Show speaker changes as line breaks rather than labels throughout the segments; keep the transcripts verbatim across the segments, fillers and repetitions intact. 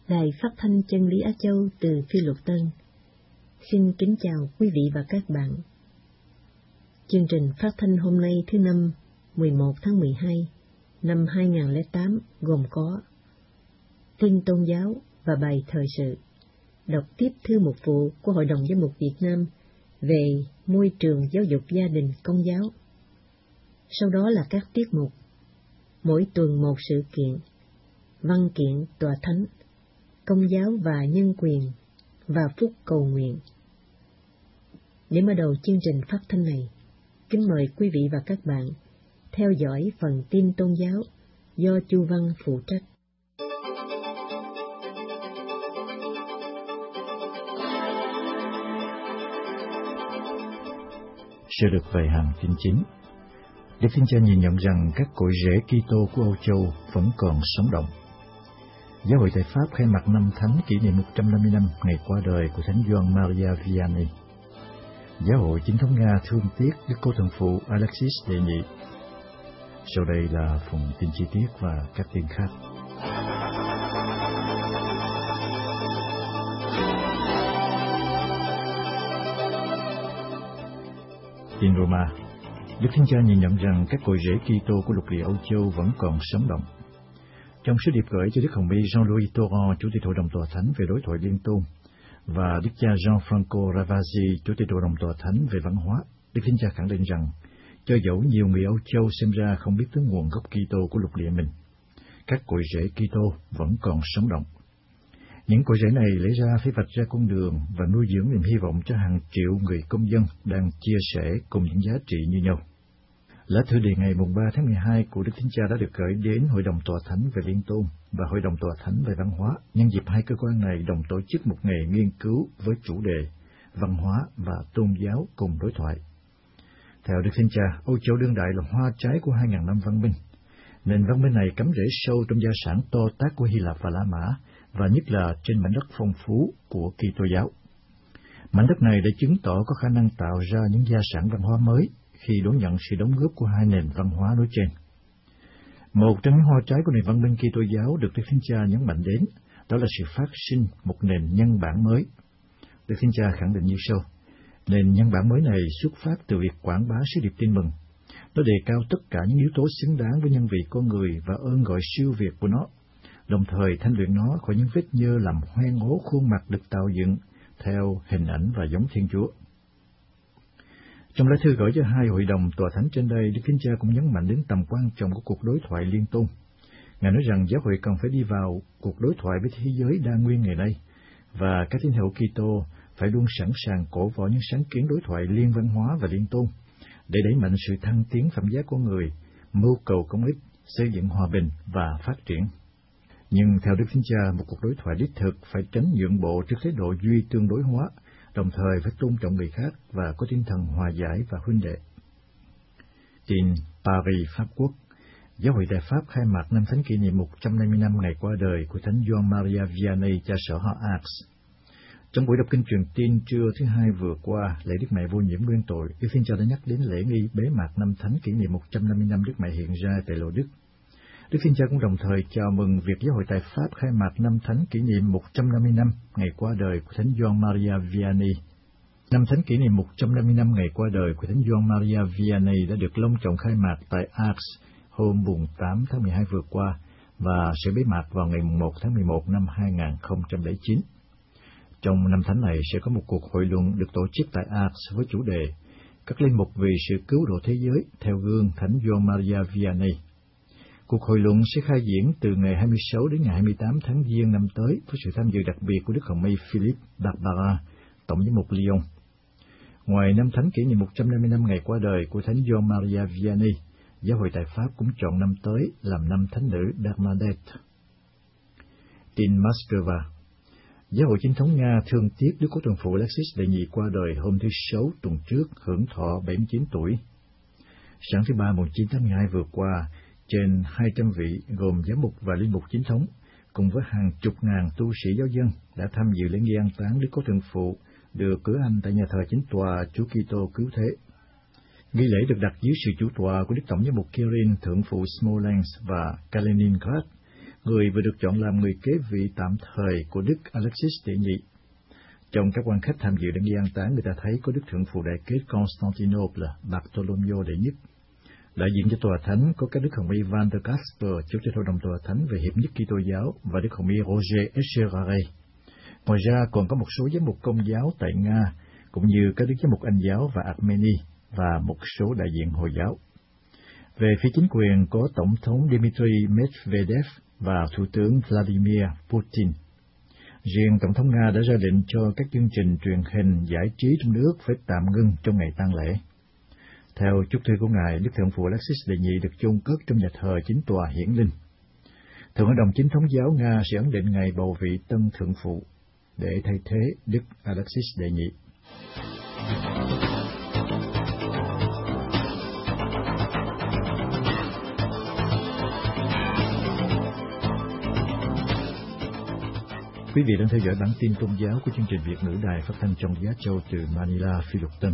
Đài Phát thanh Chân lý Á Châu từ Phi Luật Tân xin kính chào quý vị và các bạn. Chương trình phát thanh hôm nay thứ năm, mười một tháng mười hai năm hai nghìn không trăm lẻ tám gồm có tin tôn giáo và bài thời sự, đọc tiếp thư mục vụ của Hội đồng Giám mục Việt Nam về môi trường giáo dục gia đình Công giáo. Sau đó là các tiết mục mỗi tuần một sự kiện, văn kiện tòa thánh, Công giáo và nhân quyền và phúc cầu nguyện. Để mở đầu chương trình phát thanh này, kính mời quý vị và các bạn theo dõi phần tin tôn giáo do Chu Văn phụ trách.
Sẽ được về hàng tin chính. Đức Thánh Cha nhìn nhận rằng các cội rễ Kitô của Âu Châu vẫn còn sống động. Giáo hội tại Pháp khai mạc năm Thánh kỷ niệm một trăm năm mươi năm ngày qua đời của Thánh Gioan Maria Vianney. Giáo hội Chính thống Nga thương tiếc Đức Cố Thần Phụ Alexis Đệ Nhị. Sau đây là phần tin chi tiết và các tin khác. Tin Roma. Đức Thánh Cha nhìn nhận rằng các cội rễ Kitô của lục địa Âu Châu vẫn còn sống động. Trong sứ điệp gửi cho Đức Hồng Y Jean-Louis Torrent, Chủ tịch Hội đồng Tòa Thánh về đối thoại liên tôn, và Đức cha Gianfranco Ravasi, Chủ tịch Hội đồng Tòa Thánh về văn hóa, Đức Thánh Cha khẳng định rằng, cho dẫu nhiều người Âu Châu xem ra không biết tới nguồn gốc Kitô của lục địa mình, các cội rễ Kitô vẫn còn sống động. Những cội rễ này lẽ ra phải vạch ra con đường và nuôi dưỡng niềm hy vọng cho hàng triệu người công dân đang chia sẻ cùng những giá trị như nhau. Lá thư đề ngày mùng ba tháng mười hai của Đức Thánh Cha đã được gửi đến Hội đồng Tòa Thánh về Liên tôn và Hội đồng Tòa Thánh về văn hóa, nhân dịp hai cơ quan này đồng tổ chức một ngày nghiên cứu với chủ đề văn hóa và tôn giáo cùng đối thoại. Theo Đức Thánh Cha, Âu Châu đương đại là hoa trái của hai ngàn năm văn minh. Nền văn minh này cắm rễ sâu trong gia sản to tát của Hy Lạp và La Mã, và nhất là trên mảnh đất phong phú của Kitô giáo. Mảnh đất này đã chứng tỏ có khả năng tạo ra những gia sản văn hóa mới khi đón nhận sự đóng góp của hai nền văn hóa nói trên. Một trong những hoa trái của nền văn minh Kitô giáo được Đức Thánh Cha nhấn mạnh đến, đó là sự phát sinh một nền nhân bản mới. Đức Thánh Cha khẳng định như sau: nền nhân bản mới này xuất phát từ việc quảng bá sứ điệp tin mừng. Nó đề cao tất cả những yếu tố xứng đáng với nhân vị con người và ơn gọi siêu việt của nó, đồng thời thanh luyện nó khỏi những vết nhơ làm hoen ố khuôn mặt được tạo dựng theo hình ảnh và giống Thiên Chúa. Trong lá thư gửi cho hai hội đồng Tòa Thánh trên đây, Đức Thánh Cha cũng nhấn mạnh đến tầm quan trọng của cuộc đối thoại liên tôn. Ngài nói rằng giáo hội cần phải đi vào cuộc đối thoại với thế giới đa nguyên ngày nay, và các tín hữu Kitô phải luôn sẵn sàng cổ võ những sáng kiến đối thoại liên văn hóa và liên tôn, để đẩy mạnh sự thăng tiến phẩm giá của người, mưu cầu công ích, xây dựng hòa bình và phát triển. Nhưng theo Đức Thánh Cha, một cuộc đối thoại đích thực phải tránh nhượng bộ trước thái độ duy tương đối hóa, đồng thời phải tôn trọng người khác và có tinh thần hòa giải và huynh đệ. Tin Paris, Pháp Quốc. Giáo hội tại Pháp khai mạc năm Thánh kỷ niệm một trăm năm mươi năm ngày qua đời của Thánh Gioan Maria Vianney, cha sở họ Ars. Trong buổi đọc kinh truyền tin trưa thứ hai vừa qua, lễ Đức Mẹ vô nhiễm nguyên tội, Đức Thánh Cha đã nhắc đến lễ nghi bế mạc năm Thánh kỷ niệm một trăm năm mươi năm Đức Mẹ hiện ra tại Lộ Đức. Đức Thánh Cha cũng đồng thời chào mừng việc giáo hội tại Pháp khai mạc năm Thánh kỷ niệm một trăm năm mươi năm ngày qua đời của Thánh Gioan Maria Vianney. Năm Thánh kỷ niệm một trăm năm mươi năm ngày qua đời của Thánh Gioan Maria Vianney đã được long trọng khai mạc tại Ars hôm mùng tám tháng mười hai vừa qua và sẽ bế mạc vào ngày mùng một tháng mười một năm hai nghìn không trăm lẻ chín. Trong năm Thánh này sẽ có một cuộc hội luận được tổ chức tại Ars với chủ đề Các linh mục vì sự cứu độ thế giới theo gương Thánh Gioan Maria Vianney. Cuộc hội luận sẽ khai diễn từ ngày hai mươi sáu đến ngày hai mươi tám tháng Giêng năm tới với sự tham dự đặc biệt của Đức Hồng Y Philippe Barbara, Tổng giám mục Lyon. Ngoài năm Thánh kỷ niệm một trăm năm mươi năm ngày qua đời của Thánh Gioan Maria Vianney, giáo hội tại Pháp cũng chọn năm tới làm năm Thánh nữ Bernadette. Tin Moscow. Giáo hội Chính thống Nga thương tiếc Đức Cố Thần Phụ Alexis Đệ Nhị qua đời hôm thứ Sáu tuần trước, hưởng thọ bảy mươi chín tuổi. Sáng thứ Ba mùng chín tháng mười hai vừa qua, trên hai trăm vị gồm giám mục và linh mục chính thống, cùng với hàng chục ngàn tu sĩ giáo dân đã tham dự lễ nghi an táng Đức Cố Thần Phụ được cử hành tại nhà thờ chính tòa Chúa Kitô Cứu Thế. Nghi lễ được đặt dưới sự chủ tọa của Đức Tổng giám mục Kirill Thượng phụ Smolensk và Kaliningrad, người vừa được chọn làm người kế vị tạm thời của Đức Alexis đệ nhị. Trong các quan khách tham dự lễ nghi an táng, người ta thấy có Đức Thượng phụ Đại Kết Constantinople Bartolomeo đệ nhất. Đại diện cho Tòa Thánh có các Đức Hồng Y Van der Casper, Chủ tịch Hội đồng Tòa Thánh về Hiệp nhất Kitô giáo, và Đức Hồng Y Roger Echevarre. Ngoài ra còn có một số giám mục Công giáo tại Nga, cũng như các đức giám mục Anh giáo và Armenia, và một số đại diện Hồi giáo. Về phía chính quyền có Tổng thống Dmitry Medvedev và Thủ tướng Vladimir Putin. Riêng Tổng thống Nga đã ra lệnh cho các chương trình truyền hình giải trí trong nước phải tạm ngưng trong ngày tang lễ. Theo chúc thư của Ngài, Đức Thượng phụ Alexis đệ nhị được chôn cất trong nhà thờ chính tòa hiển linh. Thượng hội đồng chính thống giáo Nga sẽ ấn định ngày bầu vị tân thượng phụ để thay thế Đức Alexis đệ nhị. Quý vị đang theo dõi bản tin tôn giáo của chương trình Việt ngữ Đài Phát thanh trong Giá Châu từ Manila, Philippines.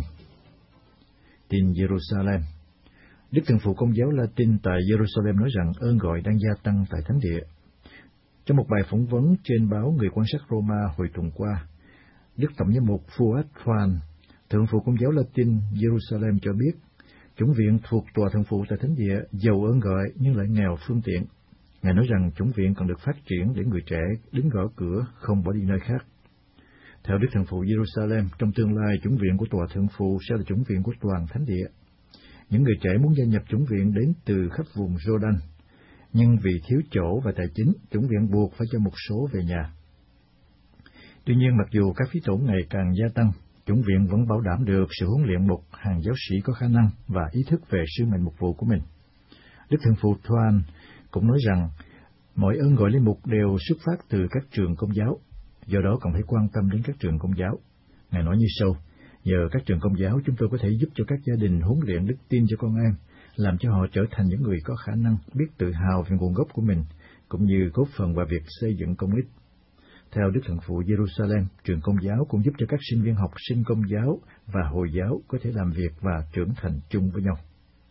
Tin Jerusalem. Đức Thượng phụ Công giáo Latin tại Jerusalem nói rằng ơn gọi đang gia tăng tại Thánh địa. Trong một bài phỏng vấn trên báo Người quan sát Roma hồi tuần qua, Đức Tổng giám mục Fuad Juan, Thượng phụ Công giáo Latin Jerusalem cho biết, chủng viện thuộc Tòa Thượng phụ tại Thánh địa giàu ơn gọi nhưng lại nghèo phương tiện. Ngài nói rằng chủng viện cần được phát triển để người trẻ đứng gõ cửa, không bỏ đi nơi khác. Theo Đức Thượng phụ Jerusalem, trong tương lai, chủng viện của Tòa Thượng phụ sẽ là chủng viện của toàn Thánh địa. Những người trẻ muốn gia nhập chủng viện đến từ khắp vùng Jordan, nhưng vì thiếu chỗ và tài chính, chủng viện buộc phải cho một số về nhà. Tuy nhiên, mặc dù các phí tổn ngày càng gia tăng, chủng viện vẫn bảo đảm được sự huấn luyện một hàng giáo sĩ có khả năng và ý thức về sứ mệnh mục vụ của mình. Đức Thượng phụ Thoan cũng nói rằng mọi ơn gọi linh mục đều xuất phát từ các trường Công giáo, do đó cần phải quan tâm đến các trường Công giáo. Ngài nói như sau: nhờ các trường Công giáo, chúng tôi có thể giúp cho các gia đình huấn luyện đức tin cho con em, làm cho họ trở thành những người có khả năng biết tự hào về nguồn gốc của mình, cũng như góp phần vào việc xây dựng công ích. Theo Đức Thượng phụ Jerusalem, trường Công giáo cũng giúp cho các sinh viên học sinh Công giáo và Hồi giáo có thể làm việc và trưởng thành chung với nhau.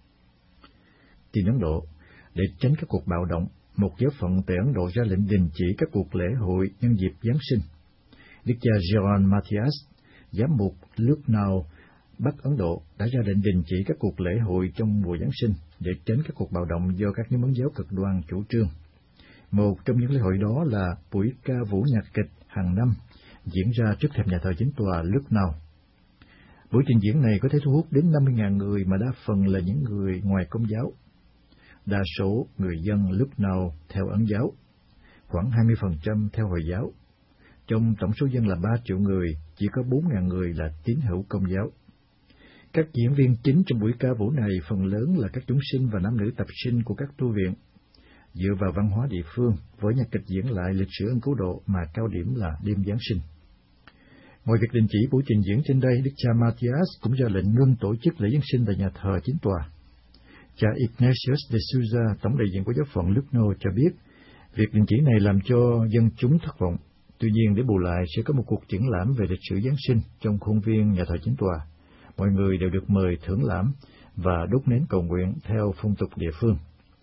Tin Ấn Độ. Để tránh các cuộc bạo động, một giáo phận tại Ấn Độ ra lệnh đình chỉ các cuộc lễ hội nhân dịp Giáng sinh. Đức cha Jeron Matthias, giám mục Lucknow, Bắc Ấn Độ, đã ra lệnh đình chỉ các cuộc lễ hội trong mùa Giáng sinh để tránh các cuộc bạo động do các nhóm Ấn giáo cực đoan chủ trương. Một trong những lễ hội đó là buổi ca vũ nhạc kịch hàng năm diễn ra trước thềm nhà thờ chính tòa Lucknow. Buổi trình diễn này có thể thu hút đến năm mươi nghìn người, mà đa phần là những người ngoài Công giáo. Đa số người dân Lucknow theo Ấn giáo, khoảng hai mươi phần trăm theo Hồi giáo. Trong tổng số dân là ba triệu người, chỉ có bốn nghìn người là tín hữu Công giáo. Các diễn viên chính trong buổi ca vũ này phần lớn là các chúng sinh và nam nữ tập sinh của các tu viện. Dựa vào văn hóa địa phương, vở nhạc kịch diễn lại lịch sử ân cứu độ mà cao điểm là đêm Giáng sinh. Ngoài việc đình chỉ buổi trình diễn trên đây, Đức cha Matthias cũng ra lệnh ngưng tổ chức lễ Giáng sinh tại nhà thờ chính tòa. Cha Ignatius de Souza, tổng đại diện của giáo phận Lucknow, cho biết việc đình chỉ này làm cho dân chúng thất vọng. Tuy nhiên, để bù lại sẽ có một cuộc triển lãm về lịch sử Giáng sinh trong khuôn viên nhà thờ chính tòa. Mọi người đều được mời thưởng lãm và đốt nến cầu nguyện theo phong tục địa phương.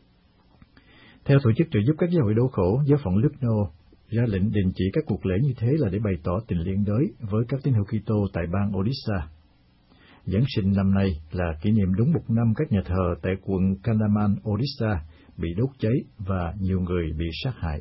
Theo tổ chức trợ giúp các giáo hội đau khổ, giáo phận Lucknow ra lệnh đình chỉ các cuộc lễ như thế là để bày tỏ tình liên đới với các tín hữu Kitô tại bang Odisha. Giáng sinh năm nay là kỷ niệm đúng một năm các nhà thờ tại quận Kandaman, Odisha bị đốt cháy và nhiều người bị sát hại.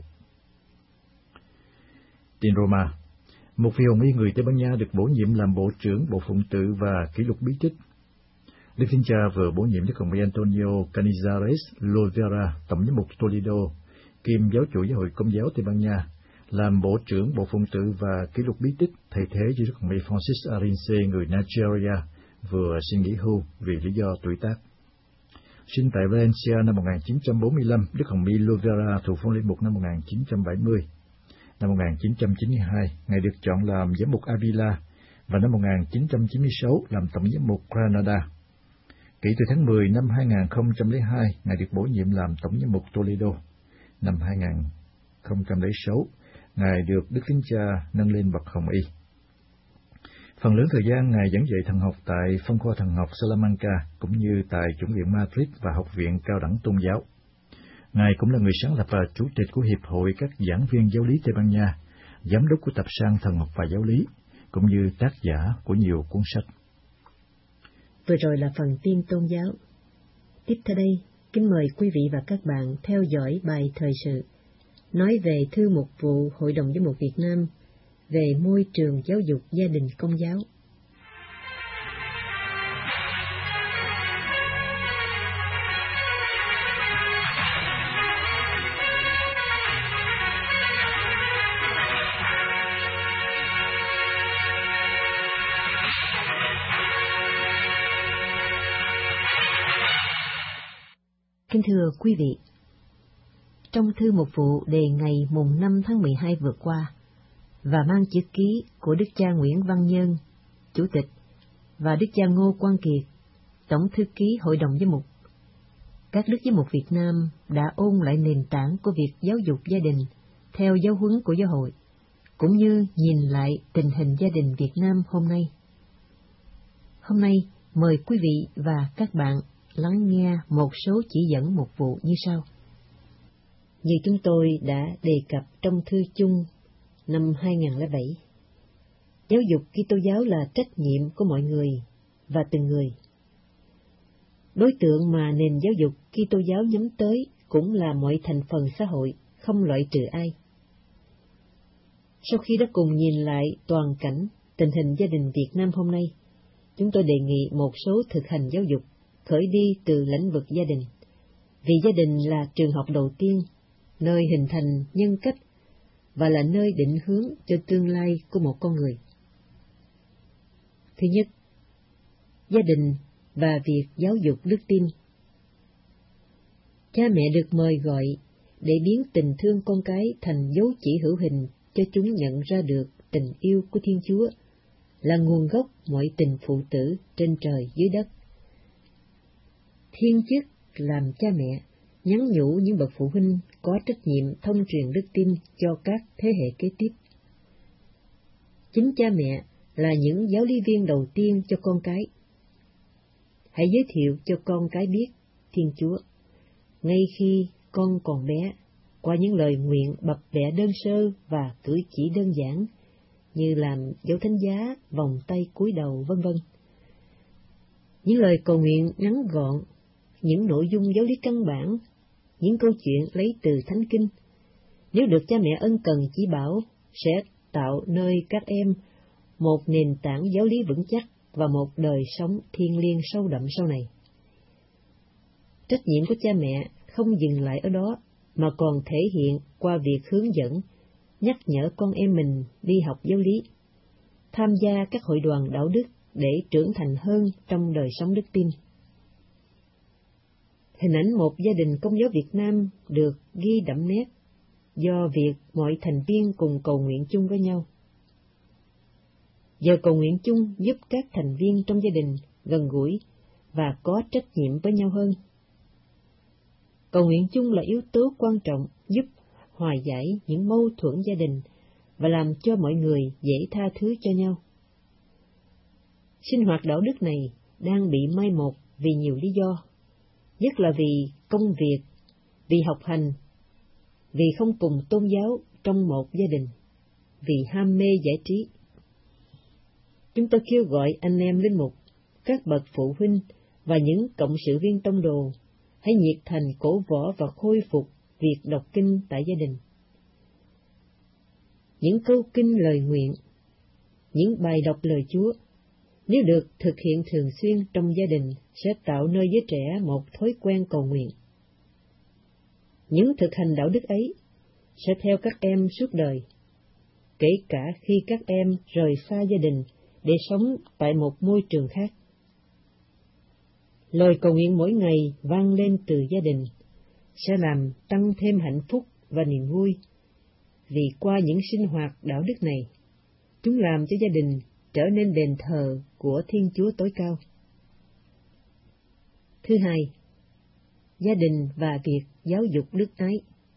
Tin Roma. Một vị hồng y người Tây Ban Nha được bổ nhiệm làm Bộ trưởng Bộ Phụng tự và Kỷ lục bí tích. Đức Thánh Cha vừa bổ nhiệm Đức Hồng y Antonio Canizares Lovera, tổng giám mục Toledo, kiêm giáo chủ giáo hội Công giáo Tây Ban Nha, làm Bộ trưởng Bộ Phụng tự và Kỷ lục bí tích, thay thế cho Đức Hồng y Francis Arinze người Nigeria, vừa xin nghỉ hưu vì lý do tuổi tác. Sinh tại Valencia năm một nghìn chín trăm bốn mươi lăm, Đức Hồng y Lovera thụ phong linh mục năm một nghìn chín trăm bảy mươi. Năm một nghìn chín trăm chín mươi hai, Ngài được chọn làm giám mục Avila, và năm một nghìn chín trăm chín mươi sáu làm tổng giám mục Granada. Kể từ tháng mười năm hai nghìn không trăm lẻ hai, Ngài được bổ nhiệm làm tổng giám mục Toledo. Năm hai nghìn không trăm lẻ sáu, Ngài được Đức Thánh Cha nâng lên bậc hồng y. Phần lớn thời gian Ngài giảng dạy thần học tại phân khoa thần học Salamanca, cũng như tại chủng viện Madrid và học viện cao đẳng tôn giáo. Ngài cũng là người sáng lập và chủ tịch của Hiệp hội các giảng viên giáo lý Tây Ban Nha, giám đốc của tập san Thần học và Giáo lý, cũng như tác giả của nhiều cuốn sách.
Vừa rồi là phần tin tôn giáo. Tiếp theo đây, kính mời quý vị và các bạn theo dõi bài thời sự nói về thư mục vụ Hội đồng Giám mục Việt Nam về môi trường giáo dục gia đình Công giáo. Kính thưa quý vị, trong thư mục vụ đề ngày mùng năm tháng mười hai vừa qua và mang chữ ký của Đức cha Nguyễn Văn Nhân, Chủ tịch, và Đức cha Ngô Quang Kiệt, Tổng thư ký Hội đồng Giám mục, các Đức Giám mục Việt Nam đã ôn lại nền tảng của việc giáo dục gia đình theo giáo huấn của giáo hội, cũng như nhìn lại tình hình gia đình Việt Nam hôm nay. Hôm nay, mời quý vị và các bạn lắng nghe một số chỉ dẫn mục vụ như sau. Như chúng tôi đã đề cập trong thư chung năm hai không không bảy, giáo dục Kitô giáo là trách nhiệm của mọi người và từng người. Đối tượng mà nền giáo dục Kitô giáo nhắm tới cũng là mọi thành phần xã hội, không loại trừ ai. Sau khi đã cùng nhìn lại toàn cảnh tình hình gia đình Việt Nam hôm nay, chúng tôi đề nghị một số thực hành giáo dục khởi đi từ lĩnh vực gia đình, vì gia đình là trường học đầu tiên, nơi hình thành nhân cách và là nơi định hướng cho tương lai của một con người. Thứ nhất, gia đình và việc giáo dục đức tin. Cha mẹ được mời gọi để biến tình thương con cái thành dấu chỉ hữu hình cho chúng nhận ra được tình yêu của Thiên Chúa là nguồn gốc mọi tình phụ tử trên trời dưới đất. Thiên chức làm cha mẹ nhắn nhủ những bậc phụ huynh có trách nhiệm thông truyền đức tin cho các thế hệ kế tiếp. Chính cha mẹ là những giáo lý viên đầu tiên cho con cái. Hãy giới thiệu cho con cái biết Thiên Chúa, ngay khi con còn bé, qua những lời nguyện bập bẹ đơn sơ và cử chỉ đơn giản, như làm dấu thánh giá, vòng tay cúi đầu, vân vân. Những lời cầu nguyện ngắn gọn, những nội dung giáo lý căn bản, những câu chuyện lấy từ Thánh Kinh, nếu được cha mẹ ân cần chỉ bảo, sẽ tạo nơi các em một nền tảng giáo lý vững chắc và một đời sống thiêng liêng sâu đậm sau này. Trách nhiệm của cha mẹ không dừng lại ở đó, mà còn thể hiện qua việc hướng dẫn, nhắc nhở con em mình đi học giáo lý, tham gia các hội đoàn đạo đức để trưởng thành hơn trong đời sống đức tin. Hình ảnh một gia đình Công giáo Việt Nam được ghi đậm nét do việc mọi thành viên cùng cầu nguyện chung với nhau. Giờ cầu nguyện chung giúp các thành viên trong gia đình gần gũi và có trách nhiệm với nhau hơn. Cầu nguyện chung là yếu tố quan trọng giúp hòa giải những mâu thuẫn gia đình và làm cho mọi người dễ tha thứ cho nhau. Sinh hoạt đạo đức này đang bị mai một vì nhiều lý do, nhất là vì công việc, vì học hành, vì không cùng tôn giáo trong một gia đình, vì ham mê giải trí. Chúng tôi kêu gọi anh em linh mục, các bậc phụ huynh và những cộng sự viên tông đồ hãy nhiệt thành cổ võ và khôi phục việc đọc kinh tại gia đình. Những câu kinh lời nguyện, những bài đọc lời Chúa, nếu được thực hiện thường xuyên trong gia đình, sẽ tạo nơi giới trẻ một thói quen cầu nguyện. Những thực hành đạo đức ấy sẽ theo các em suốt đời, kể cả khi các em rời xa gia đình để sống tại một môi trường khác. Lời cầu nguyện mỗi ngày vang lên từ gia đình sẽ làm tăng thêm hạnh phúc và niềm vui, vì qua những sinh hoạt đạo đức này, chúng làm cho gia đình trở nên đền thờ của Thiên Chúa tối cao. Thứ hai, gia đình và việc giáo dục đức ái.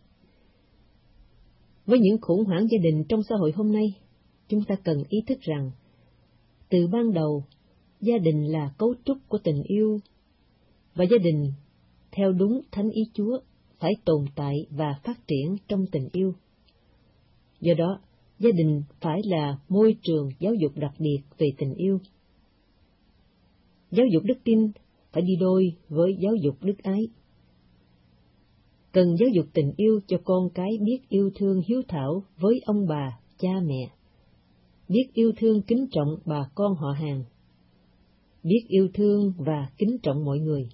Với những khủng hoảng gia đình trong xã hội hôm nay, chúng ta cần ý thức rằng, từ ban đầu, gia đình là cấu trúc của tình yêu, và gia đình, theo đúng thánh ý Chúa, phải tồn tại và phát triển trong tình yêu. Do đó, gia đình phải là môi trường giáo dục đặc biệt về tình yêu. Giáo dục đức tin phải đi đôi với giáo dục đức ái. Cần giáo dục tình yêu cho con cái biết yêu thương hiếu thảo với ông bà, cha mẹ, biết yêu thương kính trọng bà con họ hàng, biết yêu thương và kính trọng mọi người.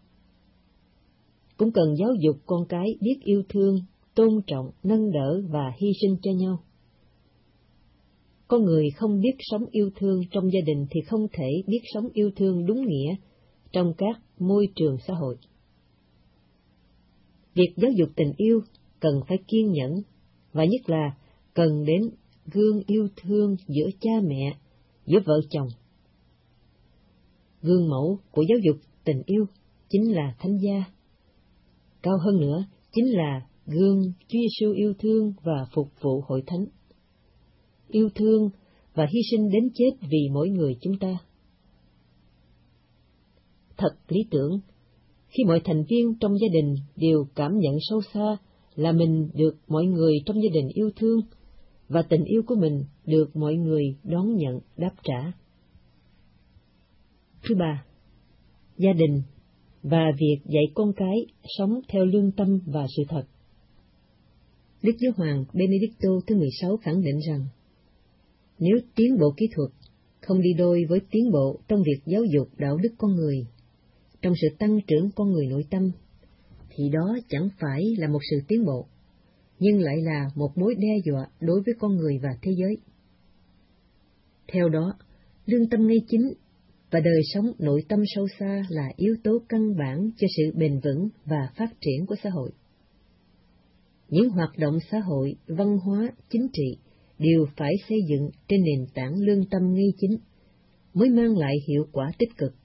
Cũng cần giáo dục con cái biết yêu thương, tôn trọng, nâng đỡ và hy sinh cho nhau. Con người không biết sống yêu thương trong gia đình thì không thể biết sống yêu thương đúng nghĩa trong các môi trường xã hội. Việc giáo dục tình yêu cần phải kiên nhẫn, và nhất là cần đến gương yêu thương giữa cha mẹ, giữa vợ chồng. Gương mẫu của giáo dục tình yêu chính là Thánh Gia. Cao hơn nữa chính là gương Chúa Giêsu yêu thương và phục vụ hội thánh. Yêu thương và hy sinh đến chết vì mỗi người chúng ta. Thật lý tưởng, khi mọi thành viên trong gia đình đều cảm nhận sâu xa là mình được mọi người trong gia đình yêu thương, và tình yêu của mình được mọi người đón nhận đáp trả. Thứ ba, gia đình và việc dạy con cái sống theo lương tâm và sự thật. Đức Giáo hoàng Benedicto thứ mười sáu khẳng định rằng, nếu tiến bộ kỹ thuật không đi đôi với tiến bộ trong việc giáo dục đạo đức con người, trong sự tăng trưởng con người nội tâm, thì đó chẳng phải là một sự tiến bộ, nhưng lại là một mối đe dọa đối với con người và thế giới. Theo đó, lương tâm ngay chính và đời sống nội tâm sâu xa là yếu tố căn bản cho sự bền vững và phát triển của xã hội. Những hoạt động xã hội, văn hóa, chính trị đều phải xây dựng trên nền tảng lương tâm ngay chính, mới mang lại hiệu quả tích cực.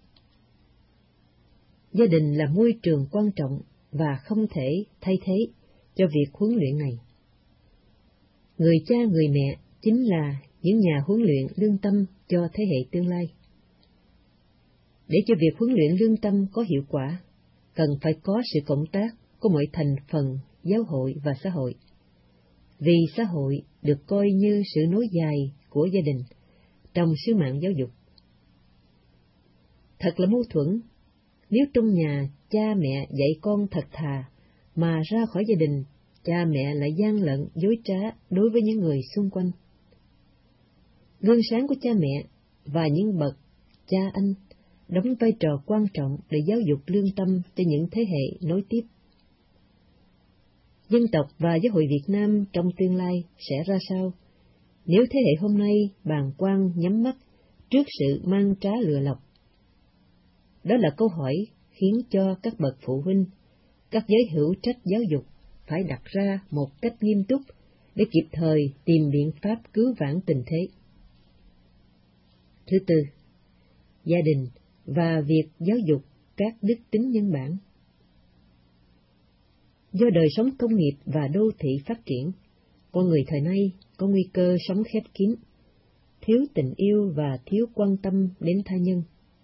Gia đình là môi trường quan trọng và không thể thay thế cho việc huấn luyện này. Người cha người mẹ chính là những nhà huấn luyện lương tâm cho thế hệ tương lai. Để cho việc huấn luyện lương tâm có hiệu quả, cần phải có sự cộng tác của mọi thành phần giáo hội và xã hội. Vì xã hội được coi như sự nối dài của gia đình trong sứ mạng giáo dục. Thật là mâu thuẫn, nếu trong nhà cha mẹ dạy con thật thà, mà ra khỏi gia đình, cha mẹ lại gian lận, dối trá đối với những người xung quanh. Gương sáng của cha mẹ và những bậc cha anh đóng vai trò quan trọng để giáo dục lương tâm cho những thế hệ nối tiếp. Dân tộc và giáo hội Việt Nam trong tương lai sẽ ra sao nếu thế hệ hôm nay bàng quan nhắm mắt trước sự mang trá lừa lọc? Đó là câu hỏi khiến cho các bậc phụ huynh, các giới hữu trách giáo dục phải đặt ra một cách nghiêm túc để kịp thời tìm biện pháp cứu vãn tình thế. Thứ tư, gia đình và việc giáo dục các đức tính nhân bản. Do đời sống công nghiệp và đô thị phát triển, con người thời nay có nguy cơ sống khép kín, thiếu tình yêu và thiếu quan tâm đến tha nhân.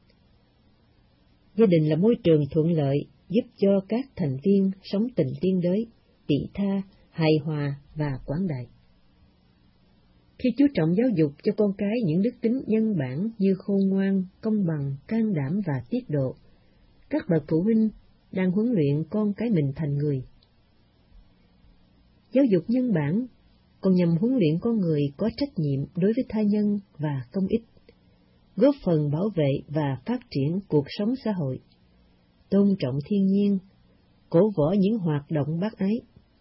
Gia đình là môi trường thuận lợi giúp cho các thành viên sống tình liên đới, vị tha, hài hòa và quảng đại. Khi chú trọng giáo dục cho con cái những đức tính nhân bản như khôn ngoan, công bằng, can đảm và tiết độ, các bậc phụ huynh đang huấn luyện con cái mình thành người. Giáo dục nhân bản còn nhằm huấn luyện con người có trách nhiệm đối với tha nhân và công ích, góp phần bảo vệ và phát triển cuộc sống xã hội, tôn trọng thiên nhiên, cổ võ những hoạt động bác ái.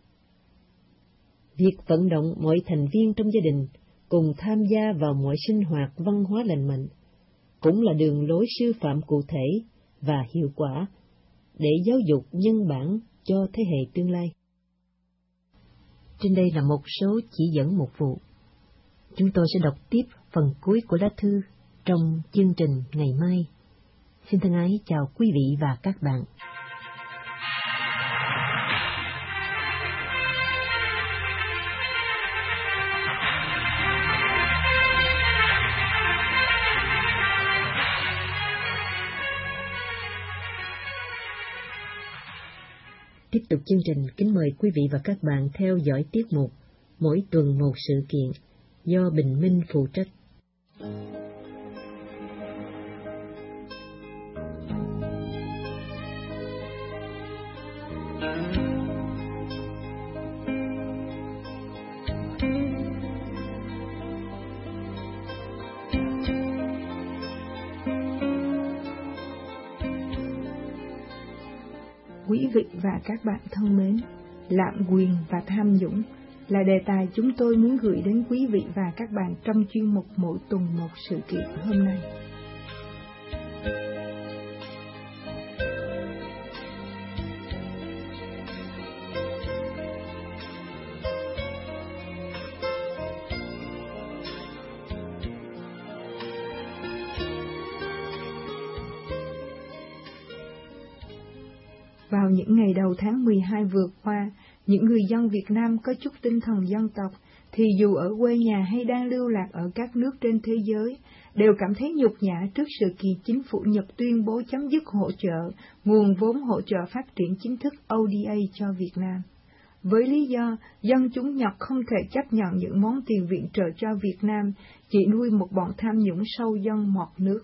Việc vận động mọi thành viên trong gia đình cùng tham gia vào mọi sinh hoạt văn hóa lành mạnh cũng là đường lối sư phạm cụ thể và hiệu quả để giáo dục nhân bản cho thế hệ tương lai. Trên đây là một số chỉ dẫn mục vụ. Chúng tôi sẽ đọc tiếp phần cuối của lá thư trong chương trình ngày mai. Xin thân ái chào quý vị và các bạn. Tiếp tục chương trình, kính mời quý vị và các bạn theo dõi tiết mục Mỗi tuần một sự kiện do Bình Minh phụ trách.
Quý vị và các bạn thân mến, lạm quyền và tham nhũng là đề tài chúng tôi muốn gửi đến quý vị và các bạn trong chuyên mục Mỗi tuần một sự kiện hôm nay. Vào những ngày đầu tháng mười hai vừa qua, những người dân Việt Nam có chút tinh thần dân tộc, thì dù ở quê nhà hay đang lưu lạc ở các nước trên thế giới, đều cảm thấy nhục nhã trước sự kiện chính phủ Nhật tuyên bố chấm dứt hỗ trợ, nguồn vốn hỗ trợ phát triển chính thức O D A cho Việt Nam. Với lý do, dân chúng Nhật không thể chấp nhận những món tiền viện trợ cho Việt Nam, chỉ nuôi một bọn tham nhũng sâu dân mọt nước.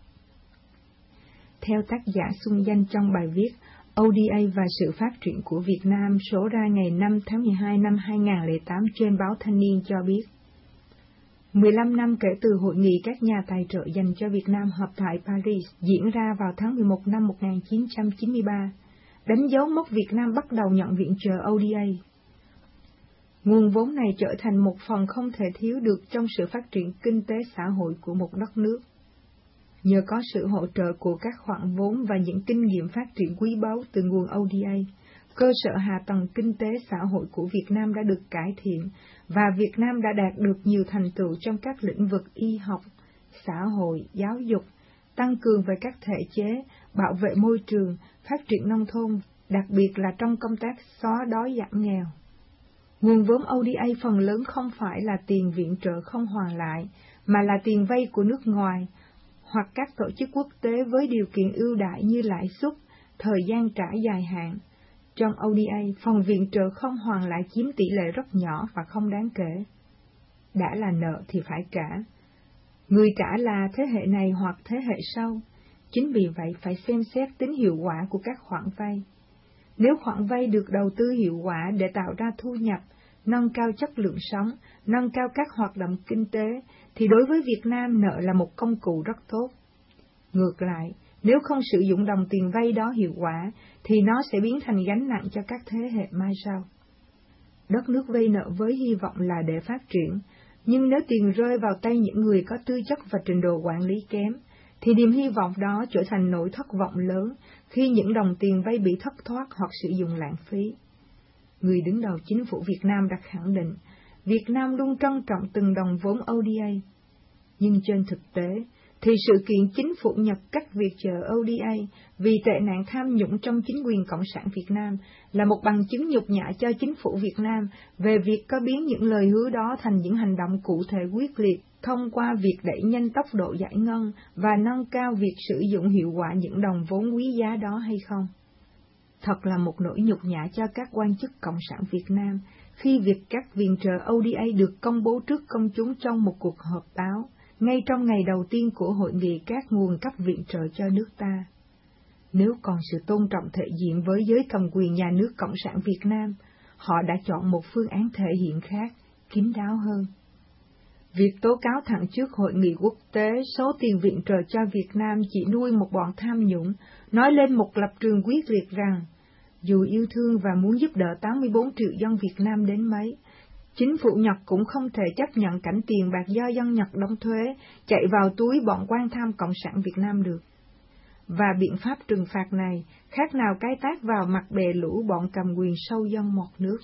Theo tác giả xung danh trong bài viết O D A và sự phát triển của Việt Nam số ra ngày năm tháng mười hai năm hai nghìn không trăm lẻ tám trên báo Thanh niên cho biết, mười lăm năm kể từ hội nghị các nhà tài trợ dành cho Việt Nam họp tại Paris diễn ra vào tháng mười một năm một nghìn chín trăm chín mươi ba, đánh dấu mốc Việt Nam bắt đầu nhận viện trợ O D A. Nguồn vốn này trở thành một phần không thể thiếu được trong sự phát triển kinh tế xã hội của một đất nước. Nhờ có sự hỗ trợ của các khoản vốn và những kinh nghiệm phát triển quý báu từ nguồn O D A, cơ sở hạ tầng kinh tế xã hội của Việt Nam đã được cải thiện, và Việt Nam đã đạt được nhiều thành tựu trong các lĩnh vực y học, xã hội, giáo dục, tăng cường về các thể chế, bảo vệ môi trường, phát triển nông thôn, đặc biệt là trong công tác xóa đói giảm nghèo. Nguồn vốn O D A phần lớn không phải là tiền viện trợ không hoàn lại, mà là tiền vay của nước ngoài, hoặc các tổ chức quốc tế với điều kiện ưu đãi như lãi suất, thời gian trả dài hạn. Trong O D A, phần viện trợ không hoàn lại chiếm tỷ lệ rất nhỏ và không đáng kể. Đã là nợ thì phải trả. Người trả là thế hệ này hoặc thế hệ sau. Chính vì vậy phải xem xét tính hiệu quả của các khoản vay. Nếu khoản vay được đầu tư hiệu quả để tạo ra thu nhập, nâng cao chất lượng sống, nâng cao các hoạt động kinh tế, thì đối với Việt Nam nợ là một công cụ rất tốt. Ngược lại, nếu không sử dụng đồng tiền vay đó hiệu quả, thì nó sẽ biến thành gánh nặng cho các thế hệ mai sau. Đất nước vay nợ với hy vọng là để phát triển, nhưng nếu tiền rơi vào tay những người có tư chất và trình độ quản lý kém, thì niềm hy vọng đó trở thành nỗi thất vọng lớn khi những đồng tiền vay bị thất thoát hoặc sử dụng lãng phí. Người đứng đầu chính phủ Việt Nam đã khẳng định, Việt Nam luôn trân trọng từng đồng vốn O D A. Nhưng trên thực tế, thì sự kiện chính phủ Nhật cắt viện trợ O D A vì tệ nạn tham nhũng trong chính quyền Cộng sản Việt Nam là một bằng chứng nhục nhã cho chính phủ Việt Nam về việc có biến những lời hứa đó thành những hành động cụ thể quyết liệt thông qua việc đẩy nhanh tốc độ giải ngân và nâng cao việc sử dụng hiệu quả những đồng vốn quý giá đó hay không. Thật là một nỗi nhục nhã cho các quan chức Cộng sản Việt Nam khi việc cắt viện trợ O D A được công bố trước công chúng trong một cuộc họp báo, ngay trong ngày đầu tiên của hội nghị các nguồn cấp viện trợ cho nước ta. Nếu còn sự tôn trọng thể diện với giới cầm quyền nhà nước Cộng sản Việt Nam, họ đã chọn một phương án thể hiện khác, kín đáo hơn. Việc tố cáo thẳng trước hội nghị quốc tế số tiền viện trợ cho Việt Nam chỉ nuôi một bọn tham nhũng, nói lên một lập trường quyết liệt rằng, dù yêu thương và muốn giúp đỡ tám mươi bốn triệu dân Việt Nam đến mấy, chính phủ Nhật cũng không thể chấp nhận cảnh tiền bạc do dân Nhật đóng thuế chạy vào túi bọn quan tham Cộng sản Việt Nam được. Và biện pháp trừng phạt này khác nào cái tát vào mặt bè lũ bọn cầm quyền sâu dân mọt nước.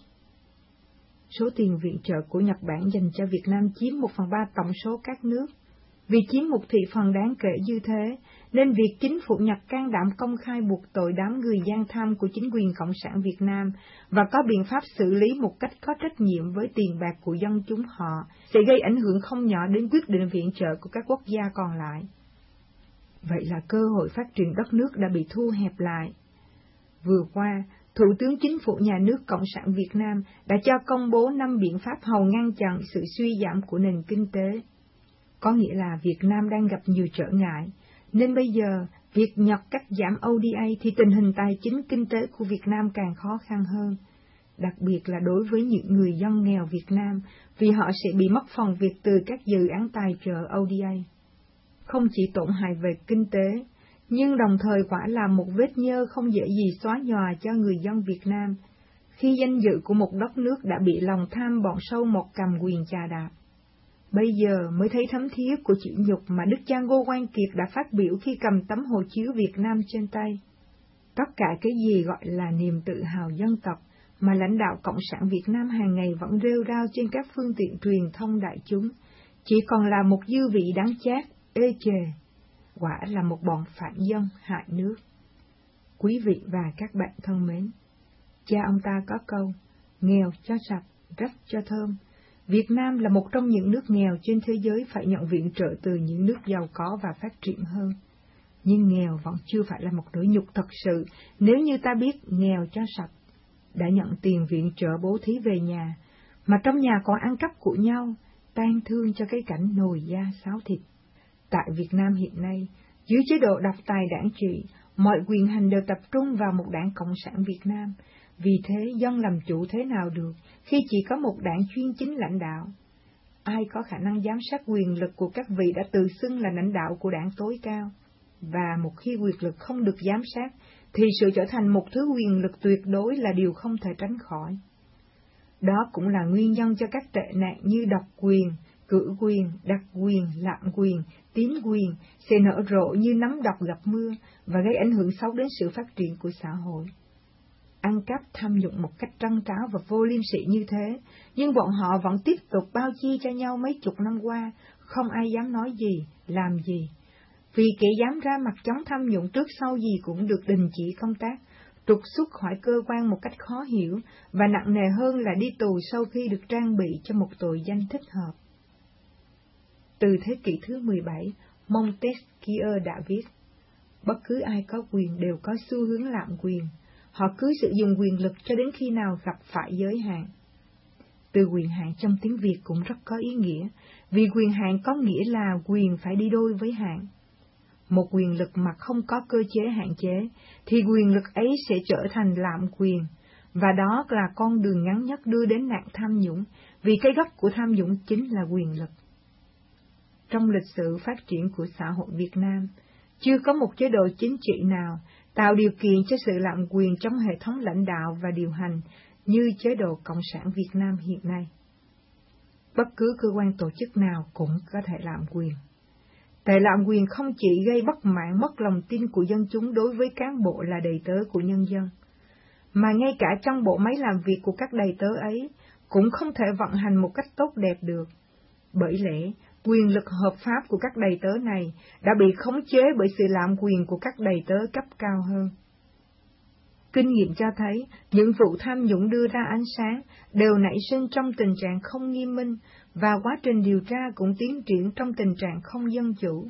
Số tiền viện trợ của Nhật Bản dành cho Việt Nam chiếm một phần ba tổng số các nước. Vì chiếm một thị phần đáng kể như thế, nên việc chính phủ Nhật can đảm công khai buộc tội đám người gian tham của chính quyền Cộng sản Việt Nam và có biện pháp xử lý một cách có trách nhiệm với tiền bạc của dân chúng họ sẽ gây ảnh hưởng không nhỏ đến quyết định viện trợ của các quốc gia còn lại. Vậy là cơ hội phát triển đất nước đã bị thu hẹp lại. Vừa qua, Thủ tướng Chính phủ Nhà nước Cộng sản Việt Nam đã cho công bố năm biện pháp hầu ngăn chặn sự suy giảm của nền kinh tế. Có nghĩa là Việt Nam đang gặp nhiều trở ngại, nên bây giờ việc Nhật cắt giảm o đê a thì tình hình tài chính kinh tế của Việt Nam càng khó khăn hơn, đặc biệt là đối với những người dân nghèo Việt Nam, vì họ sẽ bị mất phần việc từ các dự án tài trợ o đê a. Không chỉ tổn hại về kinh tế, nhưng đồng thời quả là một vết nhơ không dễ gì xóa nhòa cho người dân Việt Nam, khi danh dự của một đất nước đã bị lòng tham bọn sâu mọt cầm quyền chà đạp. Bây giờ mới thấy thấm thía của chịu nhục mà Đức cha Ngô Quan Kiệt đã phát biểu khi cầm tấm hộ chiếu Việt Nam trên tay. Tất cả cái gì gọi là niềm tự hào dân tộc mà lãnh đạo Cộng sản Việt Nam hàng ngày vẫn rêu rao trên các phương tiện truyền thông đại chúng, chỉ còn là một dư vị đắng chát, ê chề. Quả là một bọn phản dân hại nước. Quý vị và các bạn thân mến, cha ông ta có câu, nghèo cho sạch, rách cho thơm. Việt Nam là một trong những nước nghèo trên thế giới phải nhận viện trợ từ những nước giàu có và phát triển hơn. Nhưng nghèo vẫn chưa phải là một nỗi nhục thật sự nếu như ta biết nghèo cho sạch. Đã nhận tiền viện trợ bố thí về nhà, mà trong nhà còn ăn cắp của nhau, tang thương cho cái cảnh nồi da xáo thịt. Tại Việt Nam hiện nay, dưới chế độ độc tài đảng trị, mọi quyền hành đều tập trung vào một đảng Cộng sản Việt Nam. Vì thế, dân làm chủ thế nào được khi chỉ có một đảng chuyên chính lãnh đạo? Ai có khả năng giám sát quyền lực của các vị đã tự xưng là lãnh đạo của đảng tối cao? Và một khi quyền lực không được giám sát, thì sự trở thành một thứ quyền lực tuyệt đối là điều không thể tránh khỏi. Đó cũng là nguyên nhân cho các tệ nạn như độc quyền, cử quyền, đặc quyền, lạm quyền, tín quyền sẽ nở rộ như nấm độc gặp mưa và gây ảnh hưởng xấu đến sự phát triển của xã hội. Ăn cắp tham nhũng một cách trăng tráo và vô liêm sỉ như thế, nhưng bọn họ vẫn tiếp tục bao chi cho nhau mấy chục năm qua, không ai dám nói gì, làm gì. Vì kẻ dám ra mặt chống tham nhũng trước sau gì cũng được đình chỉ công tác, trục xuất khỏi cơ quan một cách khó hiểu, và nặng nề hơn là đi tù sau khi được trang bị cho một tội danh thích hợp. Từ thế kỷ thứ mười bảy, Montesquieu đã viết, bất cứ ai có quyền đều có xu hướng lạm quyền, họ cứ sử dụng quyền lực cho đến khi nào gặp phải giới hạn. Từ quyền hạn trong tiếng Việt cũng rất có ý nghĩa, vì quyền hạn có nghĩa là quyền phải đi đôi với hạn. Một quyền lực mà không có cơ chế hạn chế, thì quyền lực ấy sẽ trở thành lạm quyền, và đó là con đường ngắn nhất đưa đến nạn tham nhũng, vì cái gốc của tham nhũng chính là quyền lực. Trong lịch sử phát triển của xã hội Việt Nam, chưa có một chế độ chính trị nào tạo điều kiện cho sự lạm quyền trong hệ thống lãnh đạo và điều hành như chế độ Cộng sản Việt Nam hiện nay. Bất cứ cơ quan tổ chức nào cũng có thể lạm quyền. Tệ lạm quyền không chỉ gây bất mãn mất lòng tin của dân chúng đối với cán bộ là đầy tớ của nhân dân, mà ngay cả trong bộ máy làm việc của các đầy tớ ấy cũng không thể vận hành một cách tốt đẹp được. Bởi lẽ, quyền lực hợp pháp của các đầy tớ này đã bị khống chế bởi sự lạm quyền của các đầy tớ cấp cao hơn. Kinh nghiệm cho thấy, những vụ tham nhũng đưa ra ánh sáng đều nảy sinh trong tình trạng không nghiêm minh, và quá trình điều tra cũng tiến triển trong tình trạng không dân chủ.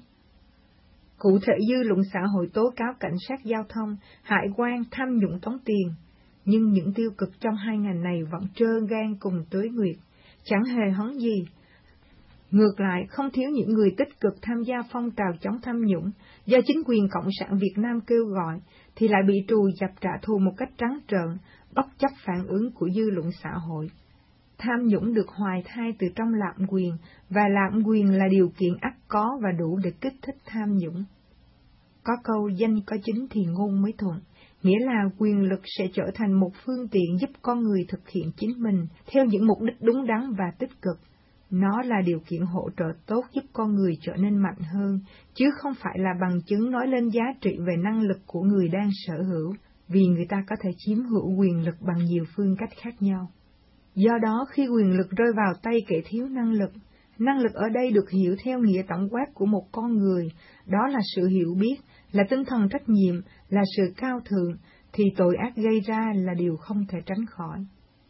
Cụ thể, dư luận xã hội tố cáo cảnh sát giao thông, hải quan tham nhũng tống tiền, nhưng những tiêu cực trong hai ngành này vẫn trơ gan cùng Tuế Nguyệt, chẳng hề hấn gì. Ngược lại, không thiếu những người tích cực tham gia phong trào chống tham nhũng do chính quyền Cộng sản Việt Nam kêu gọi, thì lại bị trù dập trả thù một cách trắng trợn, bất chấp phản ứng của dư luận xã hội. Tham nhũng được hoài thai từ trong lạm quyền, và lạm quyền là điều kiện ắt có và đủ để kích thích tham nhũng. Có câu danh có chính thì ngôn mới thuận, nghĩa là quyền lực sẽ trở thành một phương tiện giúp con người thực hiện chính mình theo những mục đích đúng đắn và tích cực. Nó là điều kiện hỗ trợ tốt giúp con người trở nên mạnh hơn, chứ không phải là bằng chứng nói lên giá trị về năng lực của người đang sở hữu, vì người ta có thể chiếm hữu quyền lực bằng nhiều phương cách khác nhau. Do đó, khi quyền lực rơi vào tay kẻ thiếu năng lực, năng lực ở đây được hiểu theo nghĩa tổng quát của một con người, đó là sự hiểu biết, là tinh thần trách nhiệm, là sự cao thượng, thì tội ác gây ra là điều không thể tránh khỏi.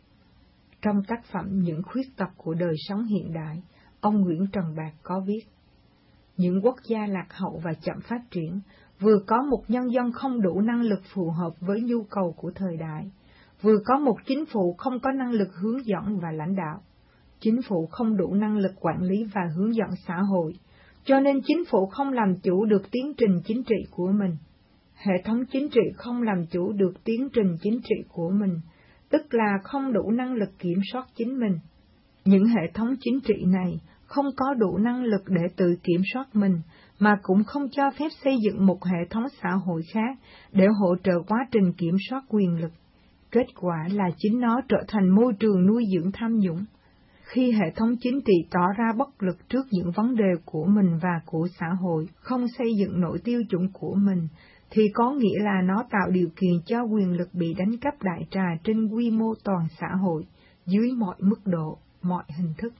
Trong tác phẩm Những khuyết tật của đời sống hiện đại, ông Nguyễn Trần Bạc có viết, những quốc gia lạc hậu và chậm phát triển, vừa có một nhân dân không đủ năng lực phù hợp với nhu cầu của thời đại, vừa có một chính phủ không có năng lực hướng dẫn và lãnh đạo. Chính phủ không đủ năng lực quản lý và hướng dẫn xã hội, cho nên chính phủ không làm chủ được tiến trình chính trị của mình. Hệ thống chính trị không làm chủ được tiến trình chính trị của mình, tức là không đủ năng lực kiểm soát chính mình. Những hệ thống chính trị này không có đủ năng lực để tự kiểm soát mình, mà cũng không cho phép xây dựng một hệ thống xã hội khác để hỗ trợ quá trình kiểm soát quyền lực. Kết quả là chính nó trở thành môi trường nuôi dưỡng tham nhũng. Khi hệ thống chính trị tỏ ra bất lực trước những vấn đề của mình và của xã hội, không xây dựng nội tiêu chuẩn của mình, thì có nghĩa là nó tạo điều kiện cho quyền lực bị đánh cắp đại trà trên quy mô toàn xã hội, dưới mọi mức độ, mọi hình thức.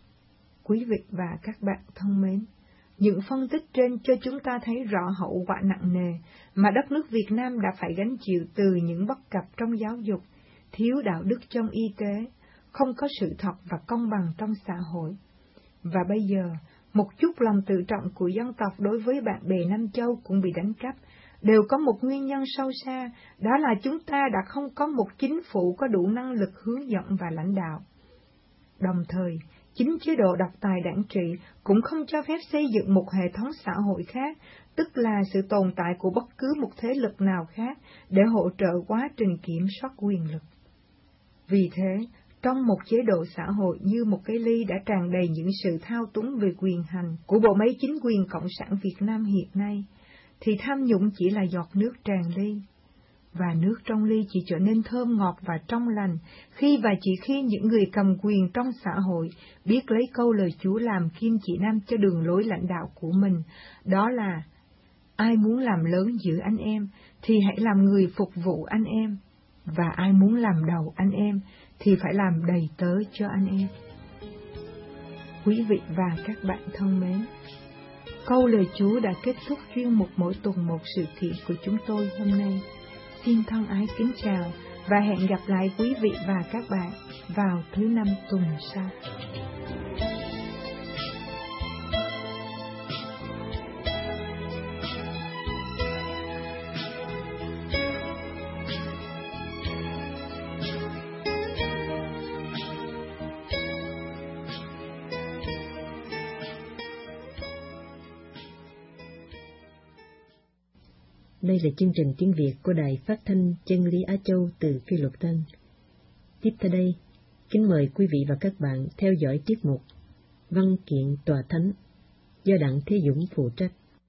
Quý vị và các bạn thân mến, những phân tích trên cho chúng ta thấy rõ hậu quả nặng nề mà đất nước Việt Nam đã phải gánh chịu từ những bất cập trong giáo dục, thiếu đạo đức trong y tế, không có sự thật và công bằng trong xã hội. Và bây giờ, một chút lòng tự trọng của dân tộc đối với bạn bè Nam Châu cũng bị đánh cắp, đều có một nguyên nhân sâu xa, đó là chúng ta đã không có một chính phủ có đủ năng lực hướng dẫn và lãnh đạo. Đồng thời, chính chế độ độc tài đảng trị cũng không cho phép xây dựng một hệ thống xã hội khác, tức là sự tồn tại của bất cứ một thế lực nào khác để hỗ trợ quá trình kiểm soát quyền lực. Vì thế, trong một chế độ xã hội như một cái ly đã tràn đầy những sự thao túng về quyền hành của bộ máy chính quyền Cộng sản Việt Nam hiện nay, thì tham nhũng chỉ là giọt nước tràn ly. Và nước trong ly chỉ trở nên thơm ngọt và trong lành khi và chỉ khi những người cầm quyền trong xã hội biết lấy câu lời Chúa làm kim chỉ nam cho đường lối lãnh đạo của mình, đó là: ai muốn làm lớn giữa anh em thì hãy làm người phục vụ anh em, và ai muốn làm đầu anh em thì phải làm đầy tớ cho anh em. Quý vị và các bạn thân mến, câu lời Chúa đã kết thúc chuyên mục mỗi tuần một sự kiện của chúng tôi hôm nay. Xin thân ái kính chào và hẹn gặp lại quý vị và các bạn vào thứ năm tuần sau.
Đây là chương trình tiếng Việt của Đài Phát thanh Chân lý Á Châu từ Phi Luật Tân. Tiếp theo đây, kính mời quý vị và các bạn theo dõi tiết mục Văn kiện Tòa Thánh do Đặng Thế Dũng phụ trách.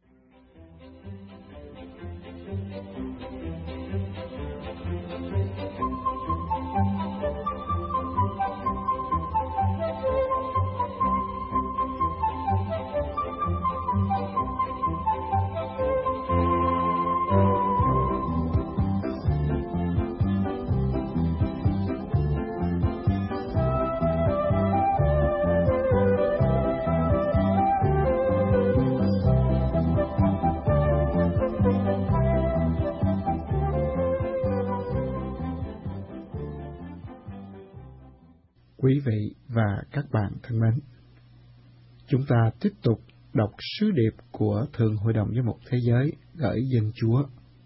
Quý vị và các bạn thân mến, chúng ta tiếp tục đọc sứ điệp của Thượng Hội đồng Giám mục Thế giới gửi dân Chúa.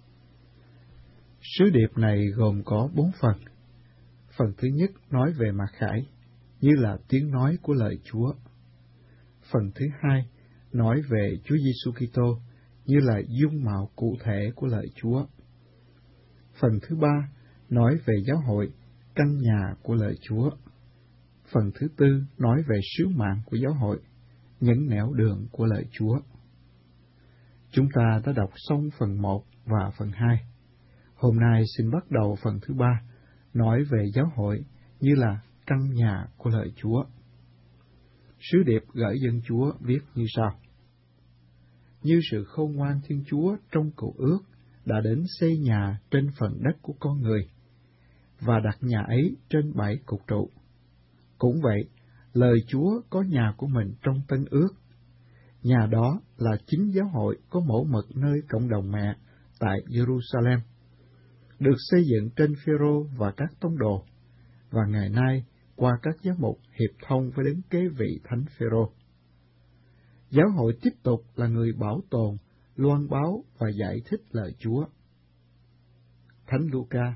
Sứ điệp này gồm có bốn phần. Phần thứ nhất nói về mặc khải, như là tiếng nói của lời Chúa. Phần thứ hai nói về Chúa Giêsu Kitô, như là dung mạo cụ thể của lời Chúa. Phần thứ ba nói về giáo hội, căn nhà của lời Chúa. Phần thứ tư nói về sứ mạng của giáo hội, những nẻo đường của lời Chúa. Chúng ta đã đọc xong phần một và phần hai. Hôm nay xin bắt đầu phần thứ ba, nói về giáo hội như là căn nhà của lời Chúa. Sứ điệp gửi dân Chúa viết như sau: Như sự khôn ngoan Thiên Chúa trong cựu ước đã đến xây nhà trên phần đất của con người, và đặt nhà ấy trên bảy cột trụ. Cũng vậy, lời Chúa có nhà của mình trong Tân Ước. Nhà đó là chính giáo hội có mẫu mực nơi cộng đồng mẹ tại Jerusalem, được xây dựng trên Phêrô và các tông đồ, và ngày nay qua các giám mục hiệp thông với đấng kế vị Thánh Phêrô. Giáo hội tiếp tục là người bảo tồn, loan báo và giải thích lời Chúa. Thánh Luca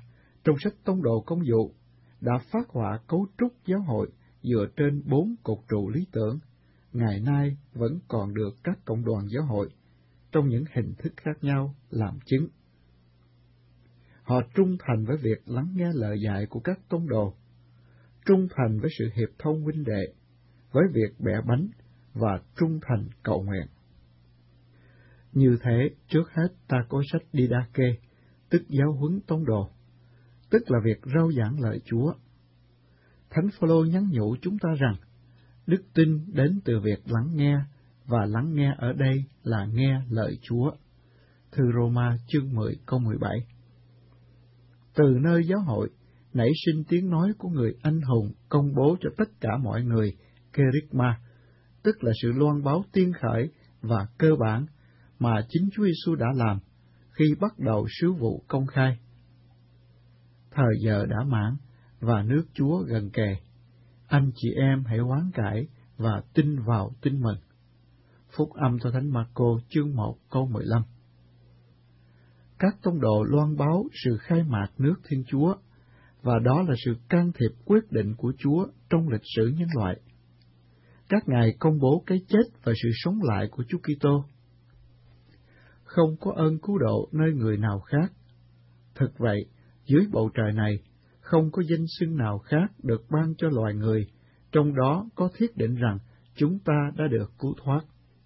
trong sách Tông đồ Công vụ đã phát họa cấu trúc giáo hội dựa trên bốn cột trụ lý tưởng, ngày nay vẫn còn được các cộng đoàn giáo hội trong những hình thức khác nhau làm chứng. Họ trung thành với việc lắng nghe lời dạy của các tông đồ, trung thành với sự hiệp thông huynh đệ, với việc bẻ bánh và trung thành cầu nguyện. Như thế, trước hết ta có sách Didache, tức giáo huấn tông đồ, tức là việc rao giảng lời Chúa. Thánh Phaolô nhắn nhủ chúng ta rằng, đức tin đến từ việc lắng nghe, và lắng nghe ở đây là nghe lời Chúa. Thư Roma chương mười câu mười bảy. Từ nơi giáo hội nảy sinh tiếng nói của người anh hùng công bố cho tất cả mọi người kerygma, tức là sự loan báo tiên khởi và cơ bản mà chính Chúa Giêsu đã làm khi bắt đầu sứ vụ công khai. Thời giờ đã mãn và nước Chúa gần kề. Anh chị em hãy hoán cải và tin vào tin mừng. Phúc âm theo Thánh Marco chương một câu mười lăm. Các tông đồ loan báo sự khai mạc nước Thiên Chúa, và đó là sự can thiệp quyết định của Chúa trong lịch sử nhân loại. Các ngài công bố cái chết và sự sống lại của Chúa Kitô. Không có ơn cứu độ nơi người nào khác. Thực vậy, dưới bầu trời này, không có danh xưng nào khác được ban cho loài người, trong đó có thiết định rằng chúng ta đã được cứu thoát.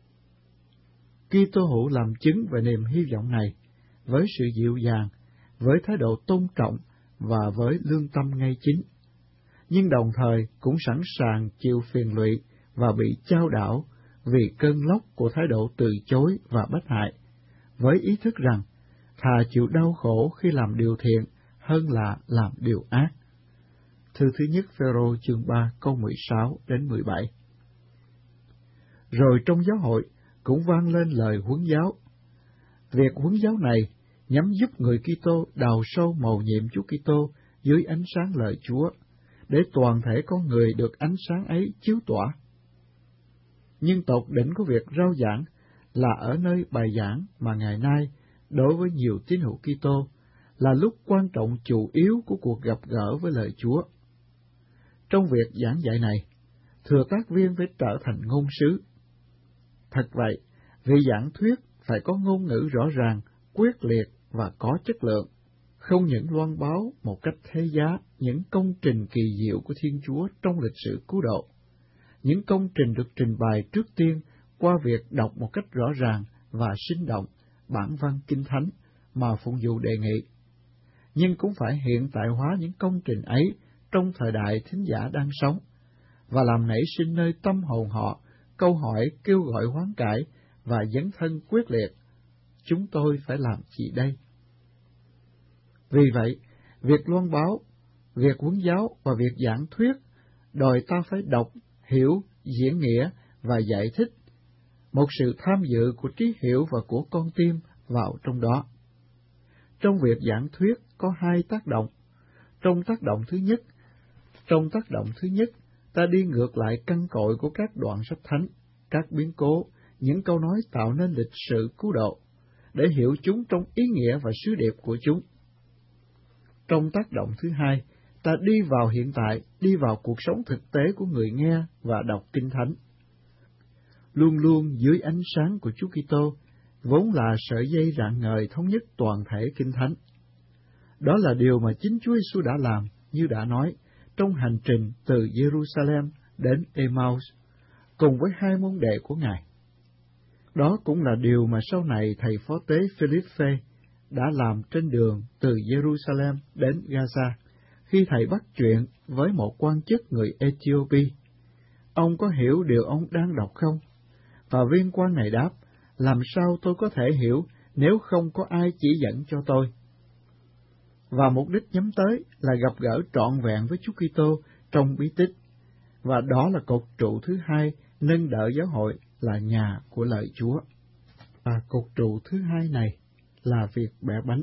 Kitô hữu làm chứng về niềm hy vọng này, với sự dịu dàng, với thái độ tôn trọng và với lương tâm ngay chính, nhưng đồng thời cũng sẵn sàng chịu phiền lụy và bị chao đảo vì cơn lốc của thái độ từ chối và bất hại, với ý thức rằng thà chịu đau khổ khi làm điều thiện hơn là làm điều ác. Thư thứ nhất Phêrô chương ba câu mười sáu đến mười bảy. Rồi trong giáo hội cũng vang lên lời huấn giáo. Việc huấn giáo này nhằm giúp người Kitô đào sâu mầu nhiệm Chúa Kitô dưới ánh sáng lời Chúa, để toàn thể con người được ánh sáng ấy chiếu tỏa. Nhưng tột đỉnh của việc rao giảng là ở nơi bài giảng mà ngày nay, đối với nhiều tín hữu Kitô, là lúc quan trọng chủ yếu của cuộc gặp gỡ với lời Chúa. Trong việc giảng dạy này, thừa tác viên phải trở thành ngôn sứ. Thật vậy, vị giảng thuyết phải có ngôn ngữ rõ ràng, quyết liệt và có chất lượng, không những loan báo một cách thế giá những công trình kỳ diệu của Thiên Chúa trong lịch sử cứu độ. Những công trình được trình bày trước tiên qua việc đọc một cách rõ ràng và sinh động bản văn Kinh Thánh mà phụng vụ đề nghị, nhưng cũng phải hiện tại hóa những công trình ấy trong thời đại thính giả đang sống, và làm nảy sinh nơi tâm hồn họ câu hỏi kêu gọi hoán cải và dấn thân quyết liệt. Chúng tôi phải làm gì đây? Vì vậy, việc loan báo, việc huấn giáo và việc giảng thuyết đòi ta phải đọc, hiểu, diễn nghĩa và giải thích, một sự tham dự của trí hiểu và của con tim vào trong đó. Trong việc giảng thuyết có hai tác động. Trong tác động thứ nhất, trong tác động thứ nhất, ta đi ngược lại căn cội của các đoạn sách thánh, các biến cố, những câu nói tạo nên lịch sử cứu độ, để hiểu chúng trong ý nghĩa và sứ điệp của chúng. Trong tác động thứ hai, ta đi vào hiện tại, đi vào cuộc sống thực tế của người nghe và đọc Kinh Thánh. Luôn luôn dưới ánh sáng của Chúa Kitô, vốn là sợi dây rạng ngời thống nhất toàn thể Kinh Thánh. Đó là điều mà chính Chúa Giêsu đã làm, như đã nói, trong hành trình từ Jerusalem đến Emmaus, cùng với hai môn đệ của Ngài. Đó cũng là điều mà sau này thầy phó tế Philippe đã làm trên đường từ Jerusalem đến Gaza, khi thầy bắt chuyện với một quan chức người Ethiopia. Ông có hiểu điều ông đang đọc không? Và viên quan này đáp, làm sao tôi có thể hiểu nếu không có ai chỉ dẫn cho tôi? Và mục đích nhắm tới là gặp gỡ trọn vẹn với Chúa Kitô trong bí tích, và đó là cột trụ thứ hai nâng đỡ giáo hội là nhà của lời Chúa. Và cột trụ thứ hai này là việc bẻ bánh.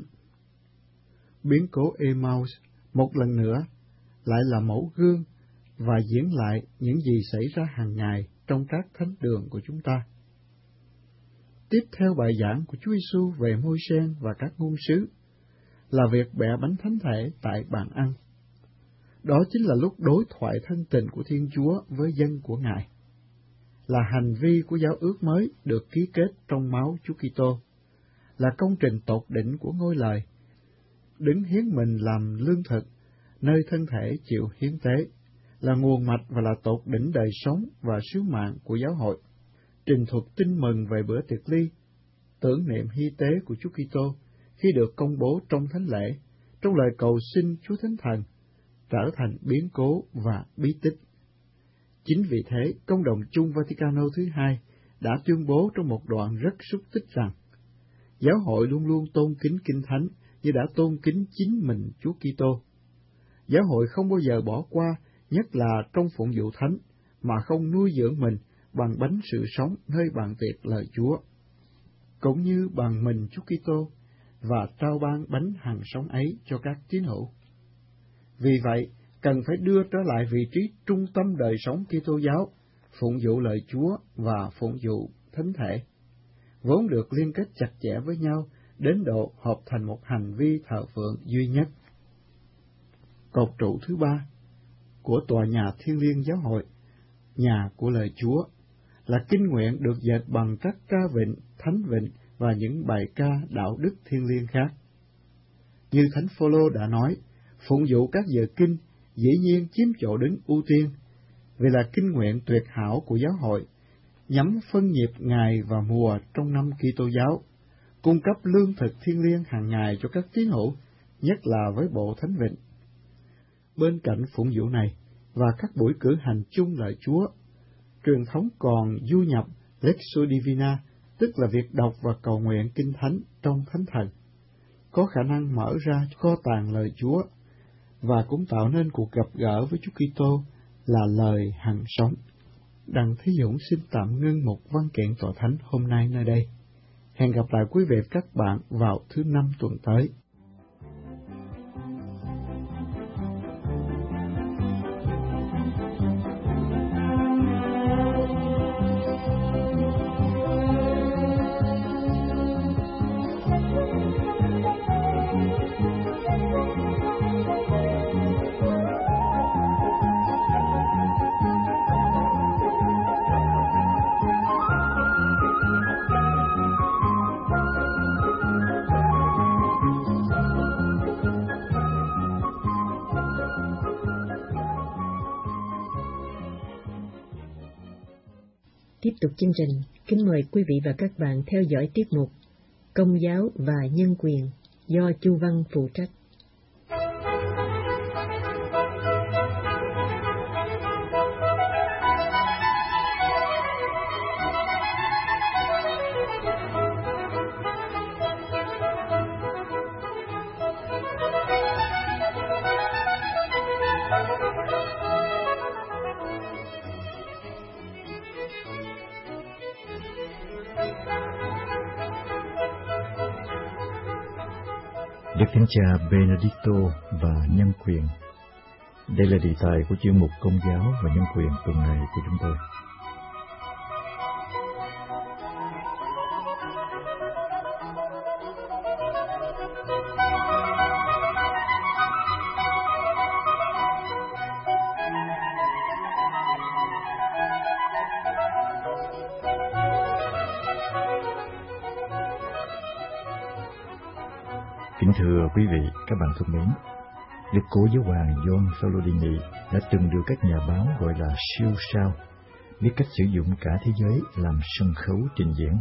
Biến cố Emmaus một lần nữa lại là mẫu gương và diễn lại những gì xảy ra hàng ngày trong các thánh đường của chúng ta. Tiếp theo bài giảng của Chúa Giêsu về Môi-se và các ngôn sứ, là việc bẻ bánh thánh thể tại bàn ăn. Đó chính là lúc đối thoại thân tình của Thiên Chúa với dân của Ngài, là hành vi của giao ước mới được ký kết trong máu Chúa Kitô, là công trình tột đỉnh của ngôi lời, đứng hiến mình làm lương thực, nơi thân thể chịu hiến tế, là nguồn mạch và là tột đỉnh đời sống và sứ mạng của giáo hội, trình thuật tin mừng về bữa tiệc ly, tưởng niệm hy tế của Chúa Kitô khi được công bố trong thánh lễ, trong lời cầu xin Chúa Thánh Thần, trở thành biến cố và bí tích. Chính vì thế, Công đồng chung Vaticano thứ hai đã tuyên bố trong một đoạn rất xúc tích rằng, giáo hội luôn luôn tôn kính Kinh Thánh như đã tôn kính chính mình Chúa Kitô. Giáo hội không bao giờ bỏ qua, nhất là trong phụng vụ thánh, mà không nuôi dưỡng mình bằng bánh sự sống nơi bàn tiệc lời Chúa, cũng như bằng mình Chúa Kitô, và trao ban bánh hằng sống ấy cho các tín hữu. Vì vậy, cần phải đưa trở lại vị trí trung tâm đời sống Kitô giáo, phụng vụ lời Chúa và phụng vụ thánh thể, vốn được liên kết chặt chẽ với nhau đến độ hợp thành một hành vi thờ phượng duy nhất. Cột trụ thứ ba của tòa nhà thiêng liêng giáo hội, nhà của lời Chúa, là kinh nguyện được dệt bằng các ca vịnh, thánh vịnh và những bài ca đạo đức thiêng liêng khác. Như Thánh Phaolô đã nói, phụng vụ các giờ kinh dĩ nhiên chiếm chỗ đứng ưu tiên, vì là kinh nguyện tuyệt hảo của giáo hội, nhắm phân nhịp ngày và mùa trong năm Kitô giáo, cung cấp lương thực thiêng liêng hàng ngày cho các tín hữu, nhất là với bộ thánh vịnh. Bên cạnh phụng vụ này và các buổi cử hành chung lời Chúa, truyền thống còn du nhập Lectio Divina, tức là việc đọc và cầu nguyện kinh thánh trong thánh thần, có khả năng mở ra kho tàng lời Chúa và cũng tạo nên cuộc gặp gỡ với Chúa Kitô là lời hằng sống. Đặng Thế Dũng xin tạm ngưng một văn kiện tòa thánh hôm nay nơi đây. Hẹn gặp lại quý vị các bạn vào thứ năm tuần tới.
Tiếp tục chương trình, kính mời quý vị và các bạn theo dõi tiết mục Công giáo và nhân quyền do Chu Văn phụ trách.
Đức Thánh Cha Benedicto và nhân quyền. Đây là đề tài của chuyên mục Công giáo và nhân quyền tuần này của chúng tôi. Kính thưa quý vị, các bạn thân mến, Đức Cố Giáo hoàng John Paul đệ nhị đã từng được các nhà báo gọi là siêu sao, biết cách sử dụng cả thế giới làm sân khấu trình diễn.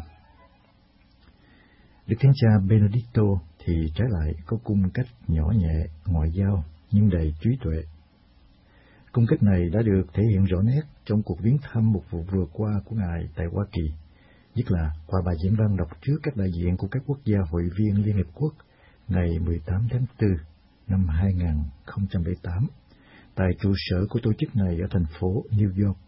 Đức Thánh Cha Benedicto thì trái lại có cung cách nhỏ nhẹ, ngoại giao nhưng đầy trí tuệ. Cung cách này đã được thể hiện rõ nét trong cuộc viếng thăm một vụ vừa qua của Ngài tại Hoa Kỳ, nhất là qua bài diễn văn đọc trước các đại diện của các quốc gia hội viên Liên Hiệp Quốc ngày mười tám tháng tư năm hai nghìn không trăm lẻ tám tại trụ sở của tổ chức này ở thành phố New York.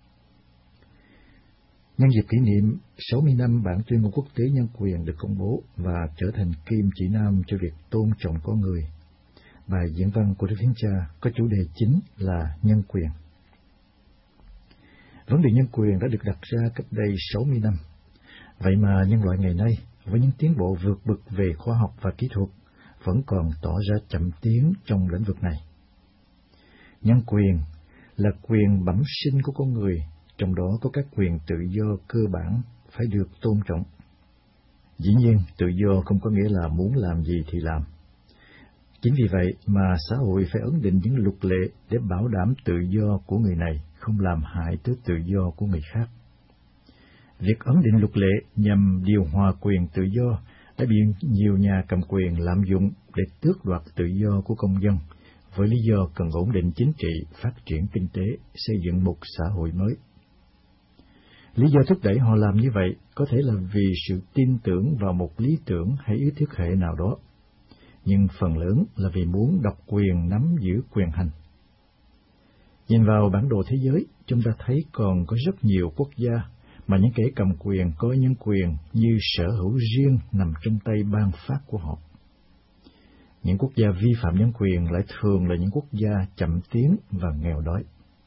Nhân dịp kỷ niệm sáu mươi năm bản tuyên ngôn quốc tế nhân quyền được công bố và trở thành kim chỉ nam cho việc tôn trọng con người, bài diễn văn của Đức Thánh Cha có chủ đề chính là nhân quyền. Vấn đề nhân quyền đã được đặt ra cách đây sáu mươi năm. Vậy mà nhân loại ngày nay, với những tiến bộ vượt bậc về khoa học và kỹ thuật, vẫn còn tỏ ra chậm tiến trong lĩnh vực này. Nhân quyền là quyền bẩm sinh của con người, trong đó có các quyền tự do cơ bản phải được tôn trọng. Dĩ nhiên, tự do không có nghĩa là muốn làm gì thì làm. Chính vì vậy mà xã hội phải ấn định những luật lệ để bảo đảm tự do của người này không làm hại tới tự do của người khác. Việc ấn định luật lệ nhằm điều hòa quyền tự do đã bị nhiều nhà cầm quyền lạm dụng để tước đoạt tự do của công dân, với lý do cần ổn định chính trị, phát triển kinh tế, xây dựng một xã hội mới. Lý do thúc đẩy họ làm như vậy có thể là vì sự tin tưởng vào một lý tưởng hay ý thức hệ nào đó, nhưng phần lớn là vì muốn độc quyền nắm giữ quyền hành. Nhìn vào bản đồ thế giới, chúng ta thấy còn có rất nhiều quốc gia mà những kẻ cầm quyền coi nhân quyền như sở hữu riêng nằm trong tay ban phát của họ. Những quốc gia vi phạm nhân quyền lại thường là những quốc gia chậm tiến và nghèo đói.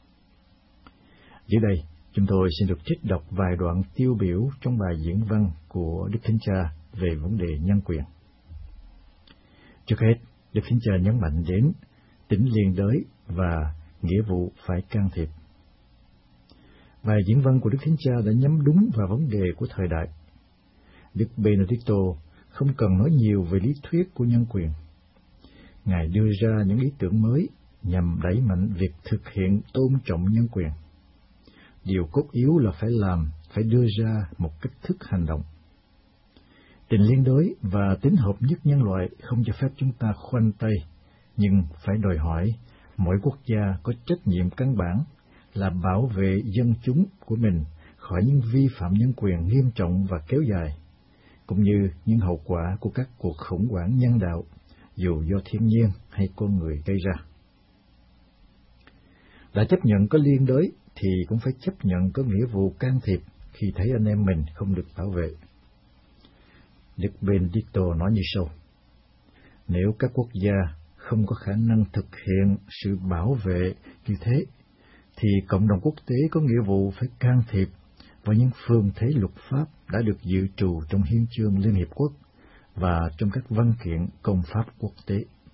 Dưới đây, chúng tôi xin được trích đọc vài đoạn tiêu biểu trong bài diễn văn của Đức Thánh Cha về vấn đề nhân quyền. Trước hết, Đức Thánh Cha nhấn mạnh đến tính liên đới và nghĩa vụ phải can thiệp. Bài diễn văn của Đức Thánh Cha đã nhắm đúng vào vấn đề của thời đại. Đức Benedicto không cần nói nhiều về lý thuyết của nhân quyền. Ngài đưa ra những ý tưởng mới nhằm đẩy mạnh việc thực hiện tôn trọng nhân quyền. Điều cốt yếu là phải làm, phải đưa ra một cách thức hành động. Tình liên đới và tính hợp nhất nhân loại không cho phép chúng ta khoanh tay, nhưng phải đòi hỏi mỗi quốc gia có trách nhiệm căn bản là bảo vệ dân chúng của mình khỏi những vi phạm nhân quyền nghiêm trọng và kéo dài, cũng như những hậu quả của các cuộc khủng hoảng nhân đạo, dù do thiên nhiên hay con người gây ra. Đã chấp nhận có liên đới thì cũng phải chấp nhận có nghĩa vụ can thiệp khi thấy anh em mình không được bảo vệ. Đức Benedicto nói như sau: nếu các quốc gia không có khả năng thực hiện sự bảo vệ như thế, thì cộng đồng quốc tế có nghĩa vụ phải can thiệp vào những phương thế luật pháp đã được dự trù trong Hiến chương Liên Hiệp Quốc và trong các văn kiện công pháp quốc tế.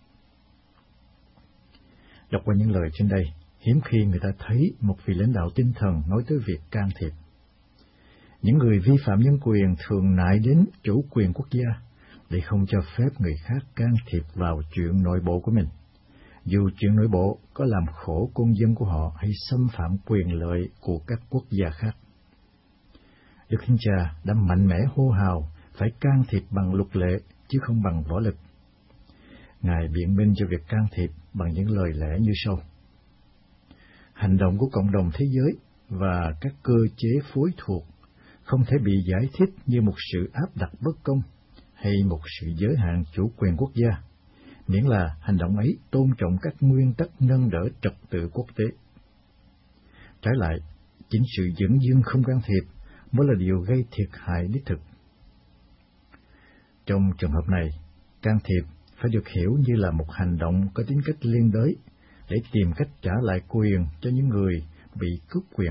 Đọc qua những lời trên đây, hiếm khi người ta thấy một vị lãnh đạo tinh thần nói tới việc can thiệp. Những người vi phạm nhân quyền thường nại đến chủ quyền quốc gia để không cho phép người khác can thiệp vào chuyện nội bộ của mình, dù chuyện nội bộ có làm khổ công dân của họ hay xâm phạm quyền lợi của các quốc gia khác. Đức Thánh Cha đã mạnh mẽ hô hào phải can thiệp bằng luật lệ chứ không bằng võ lực. Ngài biện minh cho việc can thiệp bằng những lời lẽ như sau: hành động của cộng đồng thế giới và các cơ chế phối thuộc không thể bị giải thích như một sự áp đặt bất công hay một sự giới hạn chủ quyền quốc gia, miễn là hành động ấy tôn trọng các nguyên tắc nâng đỡ trật tự quốc tế. Trái lại, chính sự dẫn dưng không can thiệp mới là điều gây thiệt hại đích thực. Trong trường hợp này, can thiệp phải được hiểu như là một hành động có tính cách liên đới để tìm cách trả lại quyền cho những người bị cướp quyền.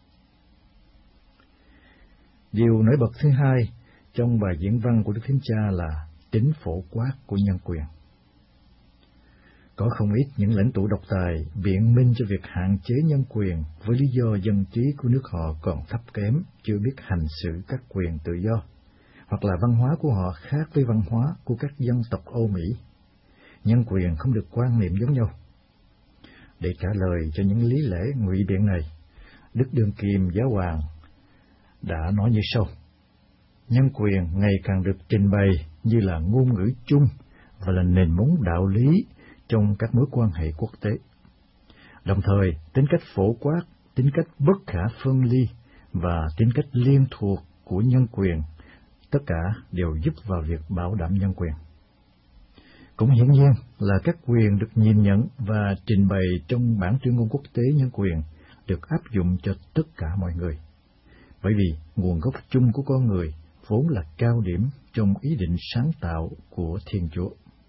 Điều nổi bật thứ hai trong bài diễn văn của Đức Thánh Cha là tính phổ quát của nhân quyền. Có không ít những lãnh tụ độc tài biện minh cho việc hạn chế nhân quyền với lý do dân trí của nước họ còn thấp kém, chưa biết hành xử các quyền tự do, hoặc là văn hóa của họ khác với văn hóa của các dân tộc Âu Mỹ. Nhân quyền không được quan niệm giống nhau. Để trả lời cho những lý lẽ ngụy biện này, Đức Đương Kim Giáo Hoàng đã nói như sau: nhân quyền ngày càng được trình bày như là ngôn ngữ chung và là nền móng đạo lý trong các mối quan hệ quốc tế. Đồng thời, tính cách phổ quát, tính cách bất khả phân ly và tính cách liên thuộc của nhân quyền, tất cả đều giúp vào việc bảo đảm nhân quyền. Cũng hiển nhiên là các quyền được nhìn nhận và trình bày trong bản tuyên ngôn quốc tế nhân quyền được áp dụng cho tất cả mọi người, bởi vì nguồn gốc chung của con người vốn là cao điểm trong ý định sáng tạo của Thiên Chúa.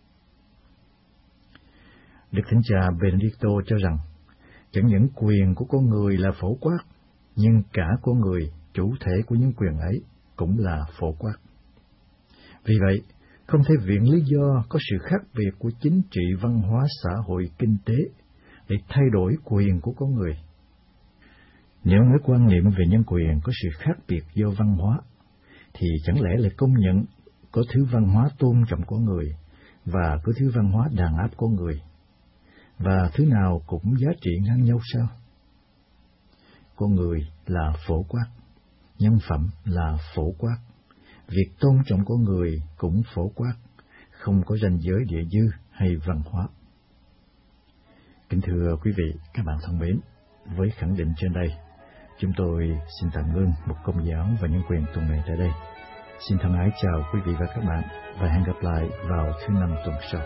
Đức Thánh Cha Benedicto cho rằng, chẳng những quyền của con người là phổ quát, nhưng cả con người, chủ thể của những quyền ấy, cũng là phổ quát. Vì vậy, không thể viện lý do có sự khác biệt của chính trị, văn hóa, xã hội, kinh tế để thay đổi quyền của con người. Nếu nói quan niệm về nhân quyền có sự khác biệt do văn hóa, thì chẳng lẽ lại công nhận có thứ văn hóa tôn trọng con người và có thứ văn hóa đàn áp con người, và thứ nào cũng giá trị ngang nhau sao? Con người là phổ quát, nhân phẩm là phổ quát, việc tôn trọng con người cũng phổ quát, không có ranh giới địa dư hay văn hóa. Kính thưa quý vị, các bạn thân mến, với khẳng định trên đây, chúng tôi xin tạm ngưng một công giáo và nhân quyền tuần này tại đây. Xin thân ái chào quý vị và các bạn, và hẹn gặp lại vào thứ năm tuần sau.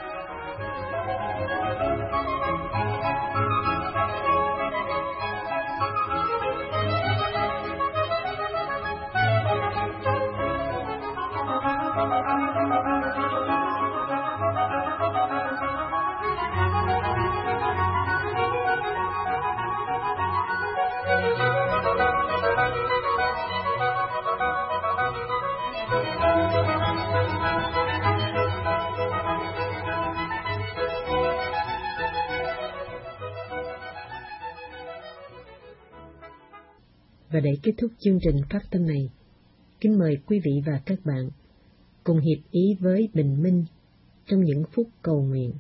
Và để kết thúc chương trình phát thanh này, kính mời quý vị và các bạn cùng hiệp ý với Bình Minh trong những phút cầu nguyện.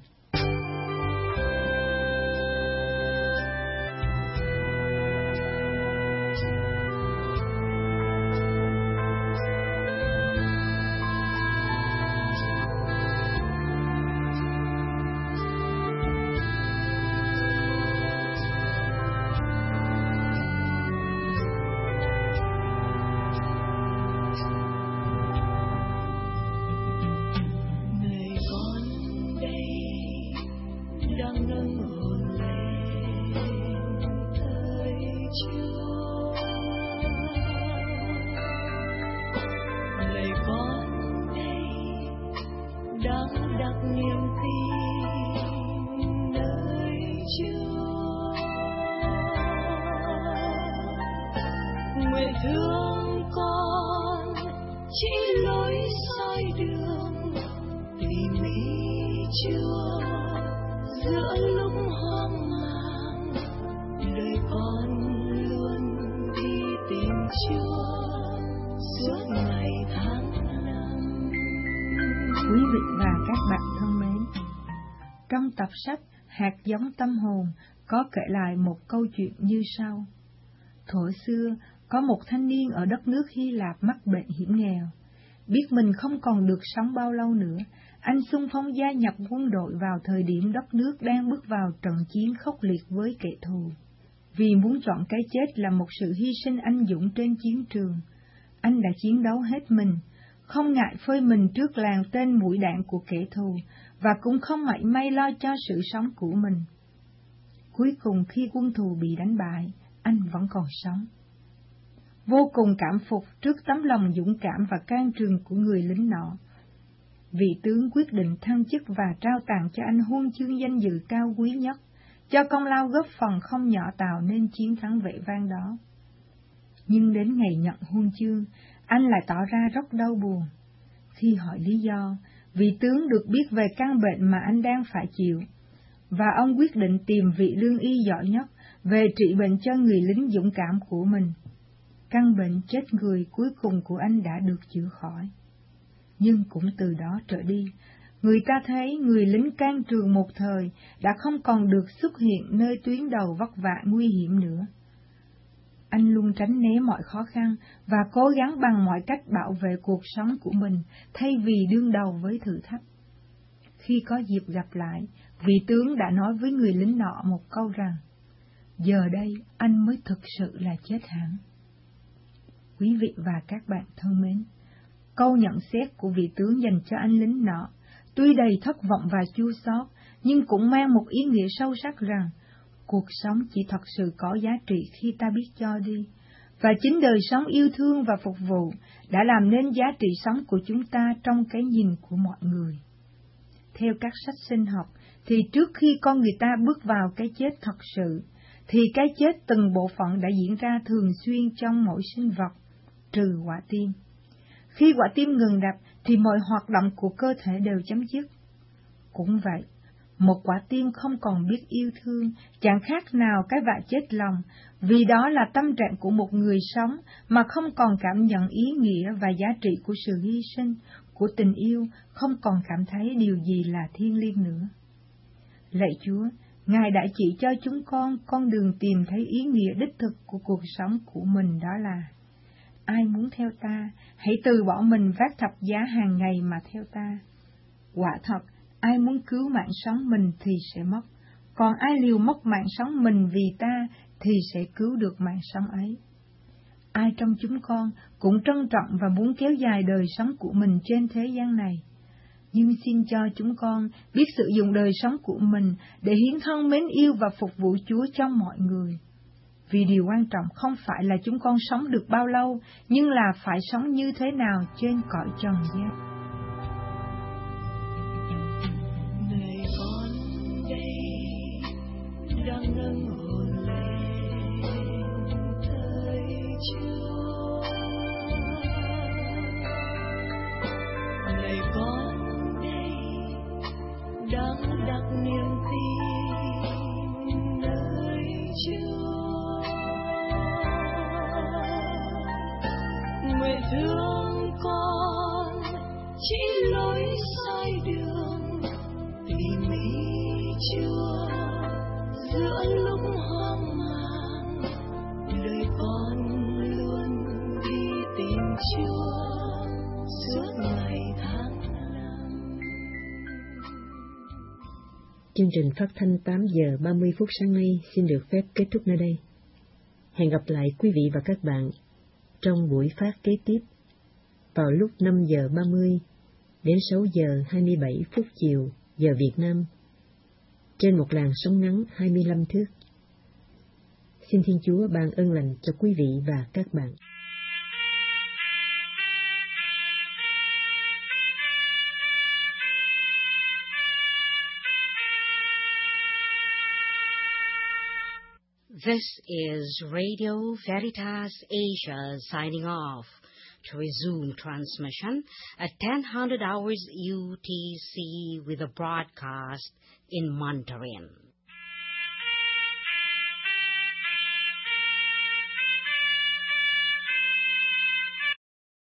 Nguyện thương con chỉ lối soi đường tìm ý Chúa giữa lúc hoang mang, đời con luôn đi tìm Chúa suốt ngày tháng năm.
Quý vị và các bạn thân mến, trong tập sách Hạt giống tâm hồn có kể lại một câu chuyện như sau. Thuở xưa, có một thanh niên ở đất nước Hy Lạp mắc bệnh hiểm nghèo. Biết mình không còn được sống bao lâu nữa, anh xung phong gia nhập quân đội vào thời điểm đất nước đang bước vào trận chiến khốc liệt với kẻ thù. Vì muốn chọn cái chết là một sự hy sinh anh dũng trên chiến trường, anh đã chiến đấu hết mình, không ngại phơi mình trước làn tên mũi đạn của kẻ thù, và cũng không mảy may lo cho sự sống của mình. Cuối cùng khi quân thù bị đánh bại, anh vẫn còn sống. Vô cùng cảm phục trước tấm lòng dũng cảm và can trường của người lính nọ, vị tướng quyết định thăng chức và trao tặng cho anh huân chương danh dự cao quý nhất, cho công lao góp phần không nhỏ tạo nên chiến thắng vẻ vang đó. Nhưng đến ngày nhận huân chương, anh lại tỏ ra rất đau buồn. Khi hỏi lý do, vị tướng được biết về căn bệnh mà anh đang phải chịu, và ông quyết định tìm vị lương y giỏi nhất về trị bệnh cho người lính dũng cảm của mình. Căn bệnh chết người cuối cùng của anh đã được chữa khỏi. Nhưng cũng từ đó trở đi, người ta thấy người lính can trường một thời đã không còn được xuất hiện nơi tuyến đầu vất vả nguy hiểm nữa. Anh luôn tránh né mọi khó khăn và cố gắng bằng mọi cách bảo vệ cuộc sống của mình thay vì đương đầu với thử thách. Khi có dịp gặp lại, vị tướng đã nói với người lính nọ một câu rằng, giờ đây anh mới thực sự là chết hẳn. Quý vị và các bạn thân mến, câu nhận xét của vị tướng dành cho anh lính nọ tuy đầy thất vọng và chua xót, nhưng cũng mang một ý nghĩa sâu sắc rằng cuộc sống chỉ thật sự có giá trị khi ta biết cho đi, và chính đời sống yêu thương và phục vụ đã làm nên giá trị sống của chúng ta trong cái nhìn của mọi người. Theo các sách sinh học, thì trước khi con người ta bước vào cái chết thật sự, thì cái chết từng bộ phận đã diễn ra thường xuyên trong mỗi sinh vật, trừ quả tim. Khi quả tim ngừng đập thì mọi hoạt động của cơ thể đều chấm dứt. Cũng vậy, một quả tim không còn biết yêu thương, chẳng khác nào cái vạ chết lòng, vì đó là tâm trạng của một người sống mà không còn cảm nhận ý nghĩa và giá trị của sự hy sinh, của tình yêu, không còn cảm thấy điều gì là thiêng liêng nữa. Lạy Chúa, Ngài đã chỉ cho chúng con con đường tìm thấy ý nghĩa đích thực của cuộc sống của mình, đó là: ai muốn theo ta, hãy từ bỏ mình vác thập giá hàng ngày mà theo ta. Quả thật, ai muốn cứu mạng sống mình thì sẽ mất, còn ai liều mất mạng sống mình vì ta thì sẽ cứu được mạng sống ấy. Ai trong chúng con cũng trân trọng và muốn kéo dài đời sống của mình trên thế gian này, nhưng xin cho chúng con biết sử dụng đời sống của mình để hiến thân mến yêu và phục vụ Chúa trong mọi người. Vì điều quan trọng không phải là chúng con sống được bao lâu, nhưng là phải sống như thế nào trên cõi trần gian.
Này con đây đang ngẩng hồn lên thấy Chúa. Này con đây đang đặt niềm tin nơi Chúa. Nguyện thương con chỉ lối sai đường, tìm ý Chúa giữa lúc hoang mang. Lời con luôn đi tìm Chúa suốt ngày tháng năm.
Chương trình phát thanh tám giờ ba mươi phút sáng nay xin được phép kết thúc nơi đây. Hẹn gặp lại quý vị và các bạn trong buổi phát kế tiếp vào lúc năm giờ ba mươi đến sáu giờ hai mươi bảy phút chiều giờ Việt Nam trên một làn sóng ngắn hai mươi lăm thước. Xin Thiên Chúa ban ơn lành cho quý vị và các bạn.
This is Radio Veritas Asia signing off to resume transmission at ten hundred hours U T C with a broadcast in Mandarin.